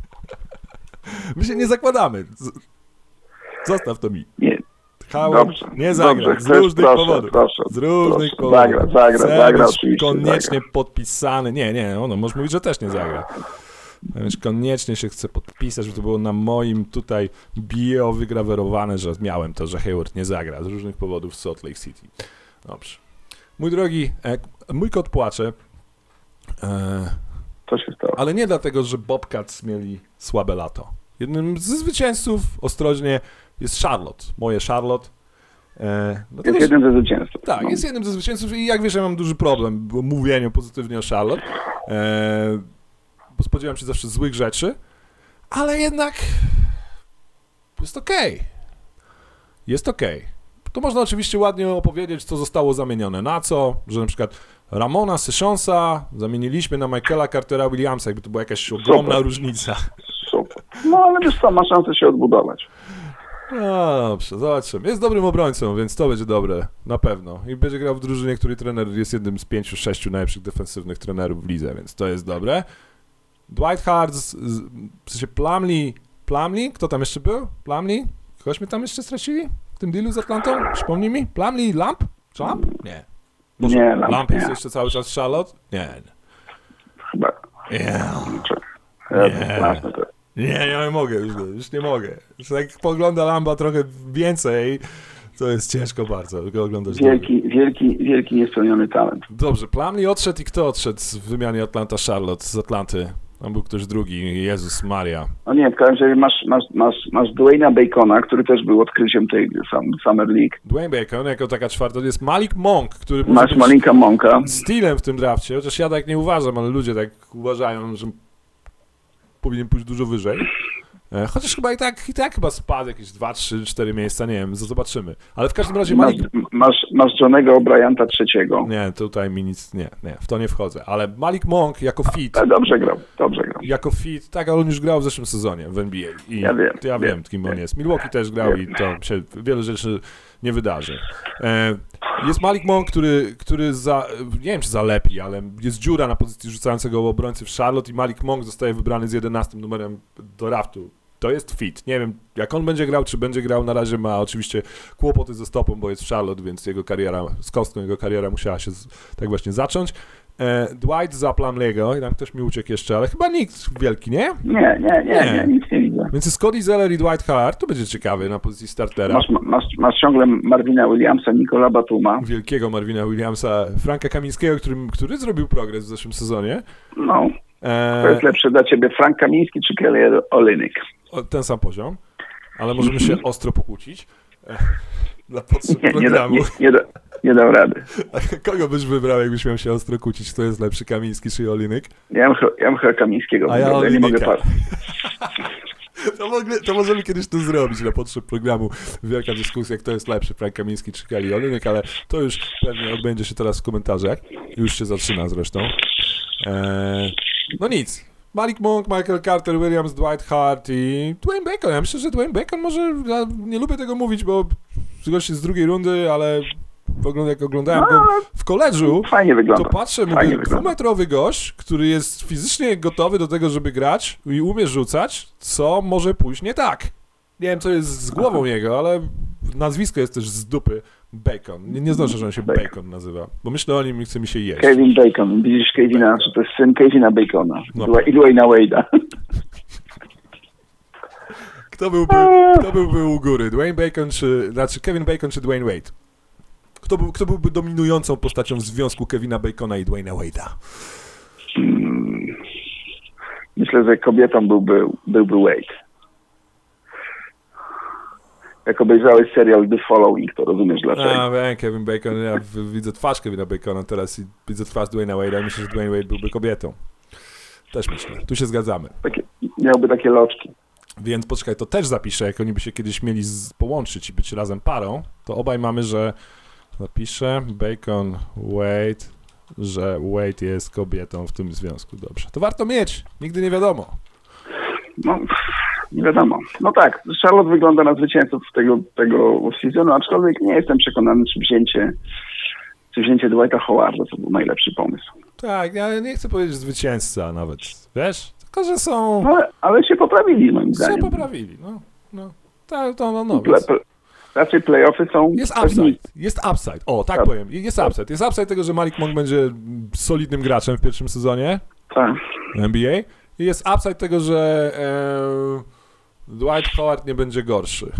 My się nie zakładamy. Zostaw to mi. Nie. Howard Dobrze, nie zagra. dobrze, z różnych proszę, powodów. Proszę, z różnych proszę. powodów. Zagra, zagra, Chce zagra być oczywiście. koniecznie zagra. podpisany. Nie, nie, ono, możesz mówić, że też nie zagra. Więc koniecznie się chcę podpisać, że to było na moim tutaj bio wygrawerowane, że miałem to, że Hayward nie zagra z różnych powodów w Salt Lake City. Dobrze. Mój drogi, e, mój kot płacze. E, Co się stało? ale nie dlatego, że Bobcats mieli słabe lato. Jednym ze zwycięzców, ostrożnie, jest Charlotte. Moje Charlotte. E, jest jednym ze zwycięzców. Tak, no. jest jednym ze zwycięzców i jak wiesz, ja mam duży problem w mówieniu pozytywnie o Charlotte. E, bo spodziewam się zawsze złych rzeczy, ale jednak jest okej. Okay. Jest okej. Okay. To można oczywiście ładnie opowiedzieć, co zostało zamienione na co, że na przykład Ramona Sessionsa zamieniliśmy na Michaela Cartera Williamsa, jakby to była jakaś ogromna Super. różnica. Super. No ale wiesz co, ma szansę się odbudować. No dobrze, zobaczymy. Jest dobrym obrońcą, więc to będzie dobre, na pewno. I będzie grał w drużynie, której trener jest jednym z pięciu, sześciu najlepszych defensywnych trenerów w lidze, więc to jest dobre. Dwight Howard, w sensie Plumlee, Plumlee, kto tam jeszcze był? Plumlee? Kogoś my tam jeszcze stracili w tym dealu z Atlantą? Przypomnij mi? Plumlee, Lamp? Czy Lamp? Nie. Może nie, Lamp, Lamp jest nie. jeszcze cały czas Charlotte? Nie. Chyba. Yeah. Nie. Nie, nie mogę już, już nie mogę. Już jak pogląda Lamba trochę więcej, to jest ciężko bardzo go oglądać. Wielki, wielki, wielki niespełniony talent. Dobrze, Plumlee odszedł i kto odszedł w wymianie Atlanta-Charlotte z Atlanty? Tam był ktoś drugi, Jezus Maria. No nie, w każdym razie masz, masz, masz, masz Dwayna Bacona, który też był odkryciem tej sam, Summer League. Dwayne Bacon jako taka czwarta, to jest Malik Monk, który może Masz być Malinka Monka. stylem w tym drafcie, chociaż ja tak nie uważam, ale ludzie tak uważają, że powinien pójść dużo wyżej. E, Chociaż chyba i tak, i tak chyba spadł jakieś dwa, trzy, cztery miejsca, nie wiem, zobaczymy. Ale w każdym razie Masz, Malik... masz, masz Johnego Bryanta trzeciego. Nie, tutaj mi nic, nie, nie, w to nie wchodzę. Ale Malik Monk jako fit, Ale dobrze grał, dobrze grał. jako fit, tak, ale on już grał w zeszłym sezonie w N B A. I Ja wiem, ja wiem, wiem, kim on wiem. jest. Milwaukee też grał i to się wiele rzeczy nie wydarzy. E, jest Malik Monk, który, który za, nie wiem czy zalepi, ale jest dziura na pozycji rzucającego obrońcy w Charlotte i Malik Monk zostaje wybrany z jedenastym numerem do draftu. To jest fit. Nie wiem, jak on będzie grał, czy będzie grał. Na razie ma oczywiście kłopoty ze stopą, bo jest w Charlotte, więc jego kariera, z kostką jego kariera musiała się z, tak właśnie zacząć. E, Dwight za Plumlee'ego i tam ktoś mi uciekł jeszcze, ale chyba nikt wielki, nie? Nie, nie, nie, Nie. nie, nic nie widzę. Więc jest Cody Zeller i Dwight Howard, to będzie ciekawy na pozycji startera. Masz, masz, masz ciągle Marvina Williamsa, Nicola Batuma. Wielkiego Marvina Williamsa, Franka Kamińskiego, który, który zrobił progres w zeszłym sezonie. No, to E, jest lepsze dla ciebie, Frank Kamiński czy Kelly Olynyk? o, ten sam poziom, ale możemy się ostro pokłócić. E, dla potrzeb Nie, nie, da, programu. nie, nie, da, nie dam rady. Kogo byś wybrał, jakbyś miał się ostro kłócić? Kto jest lepszy, Kamiński czy Olynyk? Ja bym, ch- ja bym chyba Kamińskiego A ja wybrał, ja nie mogę Olynyka. patrzeć. To, mogli, to możemy kiedyś to zrobić na potrzeb programu. Wielka dyskusja, kto jest lepszy, Frank Kamiński czy Kelly Olynyk, ale to już pewnie odbędzie się teraz w komentarzach. Już się zaczyna zresztą. Eee, no nic. Malik Monk, Michael Carter Williams, Dwight Howard i Dwayne Bacon. Ja myślę, że Dwayne Bacon może... Ja nie lubię tego mówić, bo gość jest z drugiej rundy, ale ogląd- jak oglądałem go w koledżu, Fajnie wygląda. to patrzę, Fajnie mówię, wygląda. dwumetrowy gość, który jest fizycznie gotowy do tego, żeby grać i umie rzucać, co może pójść nie tak. Nie wiem, co jest z głową jego, ale nazwisko jest też z dupy. Bacon. Nie, nie znoszę, że on się Bacon. Bacon nazywa, bo myślę o nim i chce mi się jeść. Kevin Bacon, widzisz Kevina, że to jest syn Kevina Bacona No. Dwa- i Dwayna Wade'a. Kto byłby, kto byłby u góry? Dwayne Bacon czy... Znaczy Kevin Bacon czy Dwayne Wade? Kto, był, kto byłby dominującą postacią w związku Kevina Bacona i Dwayna Wade'a? Hmm. Myślę, że kobietą byłby, byłby Wade. Jak obejrzałeś serial The Following, to rozumiesz dlaczego. A, wiem, Kevin Bacon, ja w, widzę twarz Kevina Bacona teraz i widzę twarz Dwayna Wade'a i myślę, że Dwayne Wade byłby kobietą. Też myślę. Tu się zgadzamy. Takie, miałby takie loczki. Więc poczekaj, to też zapiszę, jak oni by się kiedyś mieli z, połączyć i być razem parą, to obaj mamy, że zapiszę Bacon, Wade, że Wade jest kobietą w tym związku. Dobrze. To warto mieć. Nigdy nie wiadomo. No, nie wiadomo. No tak, Charlotte wygląda na zwycięzców tego, tego sezonu, aczkolwiek nie jestem przekonany, czy wzięcie, czy wzięcie Dwighta Howarda to był najlepszy pomysł. Tak, ja nie chcę powiedzieć zwycięzca nawet, wiesz? Tylko, że są... No, ale, ale się poprawili moim się zdaniem. poprawili, no. no. Tak, to no, no. Ple, Więc... ple, raczej playoffy są Jest pewni. upside, jest upside. O, tak Tak. powiem. Jest upside. Jest upside tego, że Malik Monk będzie solidnym graczem w pierwszym sezonie Tak. N B A. I jest upside tego, że e, Dwight Howard nie będzie gorszy.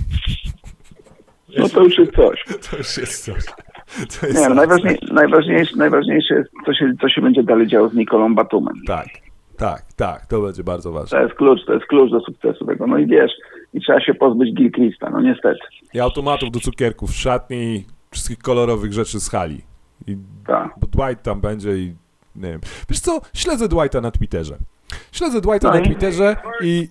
No to już jest coś. To już jest coś. To jest Nie, no, upside. najważniej, najważniejsze, najważniejsze jest, co się, co się będzie dalej działo z Nicolą Batumem. Tak, tak, tak. To będzie bardzo ważne. To jest klucz, to jest klucz do sukcesu tego. No i wiesz, i trzeba się pozbyć Gilchrista, no niestety. I automatów do cukierków w szatni, wszystkich kolorowych rzeczy z hali. I, Tak. bo Dwight tam będzie i nie wiem. Wiesz co, śledzę Dwighta na Twitterze. Śledzę Dwighta No na i- Twitterze i...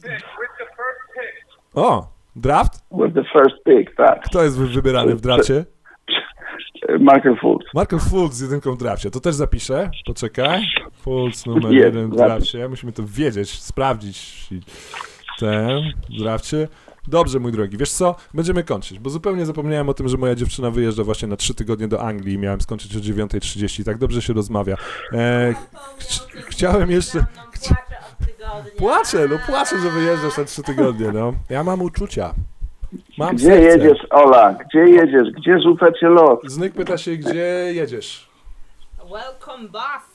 O, draft? With the first pick, tak. Kto jest wy- wybierany w drafcie? Michael Fultz. Markel Fultz z jedynką w drafcie. To też zapiszę. Poczekaj. Fultz numer Jest, jeden w zapisz. drafcie. Musimy to wiedzieć, sprawdzić. I ten w drafcie. Dobrze, mój drogi. Wiesz co? Będziemy kończyć, bo zupełnie zapomniałem o tym, że moja dziewczyna wyjeżdża właśnie na trzy tygodnie do Anglii i miałem skończyć o dziewiąta trzydzieści. Tak dobrze się rozmawia. E, ch- chciałem jeszcze... Chci- Płaczę od tygodnia. Płaczę, no płaczę, że wyjeżdżasz na trzy tygodnie, no. Ja mam uczucia. Mam Gdzie serce. jedziesz, Ola? Gdzie jedziesz? Gdzie rzuca cię los? Znyk pyta się, gdzie jedziesz? Welcome, boss.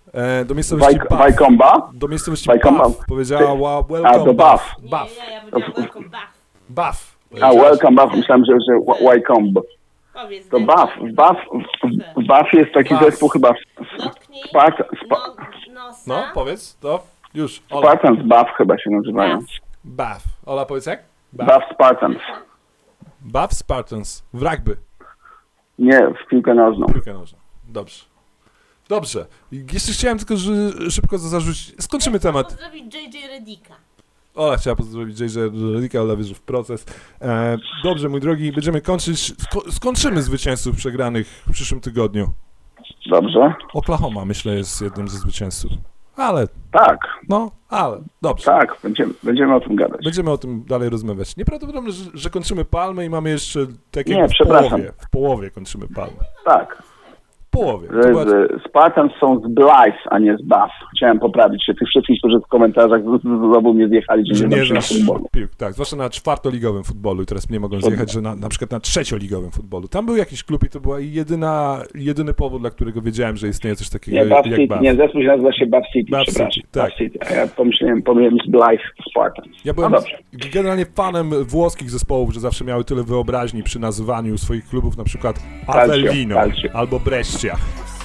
E, do miejscowości Waj- Bath. Wajkomba? Do miejscowości Wajkomba. Bath. Powiedziała wa- A, welcome do Bath. Bath. Bath. Nie, ja, ja powiedziałam welcome back. Bath. A, welcome Bath. Myślałem, że, że Wa- Wajkomb. Powiedz. To we. Bath. W Bath, w, w Bath jest taki Bath. zespół chyba Dotknij Sparta, Spa, no, nosa. No, powiedz, to już. Ola. Spartans Bath chyba się nazywają. Bath. Bath. Ola, powiedz jak? Bath. Bath Spartans. Bath Spartans. W rugby. Nie, w piłkę nożną. Piłkę nożną. Dobrze. Dobrze. I jeszcze chciałem tylko że, szybko zarzucić. Skończymy temat. Pozdrowić J J Redicka. Ola chciała pozdrowić J J Redicka, Ola wierzy w proces. E, dobrze, mój drogi, będziemy kończyć. Sko- skończymy zwycięzców przegranych w przyszłym tygodniu. Dobrze? Oklahoma, myślę, jest jednym ze zwycięzców. Ale, Tak, no, ale, dobrze. tak, będziemy, będziemy o tym gadać. Będziemy o tym dalej rozmawiać. Nieprawdopodobne, że, że kończymy palmę i mamy jeszcze takiego Nie, w przepraszam. połowie. W połowie kończymy palmę. Tak. W połowie. Z, To była- z, Spartans są z Blythe, a nie z Bath. Chciałem poprawić się tych wszystkich, którzy w komentarzach z, z, z obu mnie zjechali, że że nie nie znam się na znasz futbolu. piłk, tak, zwłaszcza na czwartoligowym futbolu i teraz mnie mogą zjechać, że na, na przykład na trzecioligowym futbolu. Tam był jakiś klub i to była jedyna, jedyny powód, dla którego wiedziałem, że istnieje coś takiego Nie, Bath jak City, Bath. nie, zespół się nazywa się Bath City, Bath przepraszam. City, tak. Bath City, a ja pomyślałem, pomyliłem z Blythe Spartans. Ja byłem No dobrze. generalnie fanem włoskich zespołów, że zawsze miały tyle wyobraźni przy nazywaniu swoich klubów, na przykład Calcio, Avellino Calcio. albo Brescia.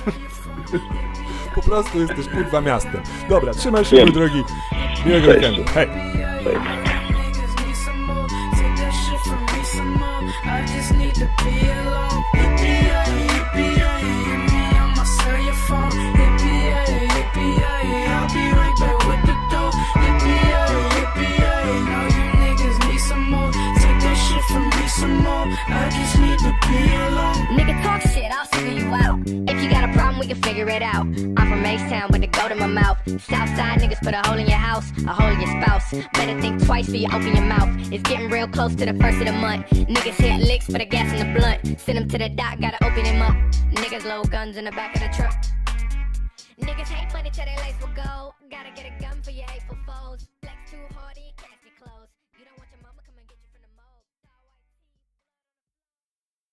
Po prostu jesteś kurwa miastem. Dobra, trzymaj się, Wiem. mój drogi. Miłego Cześć. weekendu. Hej. Niggas need some more. Take that shit from me some more. I just need to be alone. Yippee-yay, yippee-yay, hit me on my cellular phone. Yippee-yay, yippee-yay, I'll be right back with the dough. Yippee-yay, yippee-yay, know you niggas need some more. Take that shit from me some more. I just need to be alone. Nigga talk shit, I'll figure you out. If you got a problem, we can figure it out. I'm from H-Town, but the goat in my mouth. Southside niggas put a hole in your house, a hole in your spouse. Better think twice before you open your mouth. It's getting real close to the first of the month. Niggas hit licks for the gas in the blunt. Send them to the dock, gotta open him up. Niggas load guns in the back of the truck. Niggas hate money till they lace will go. Gotta get a gun for your hateful foes. Flex too hard.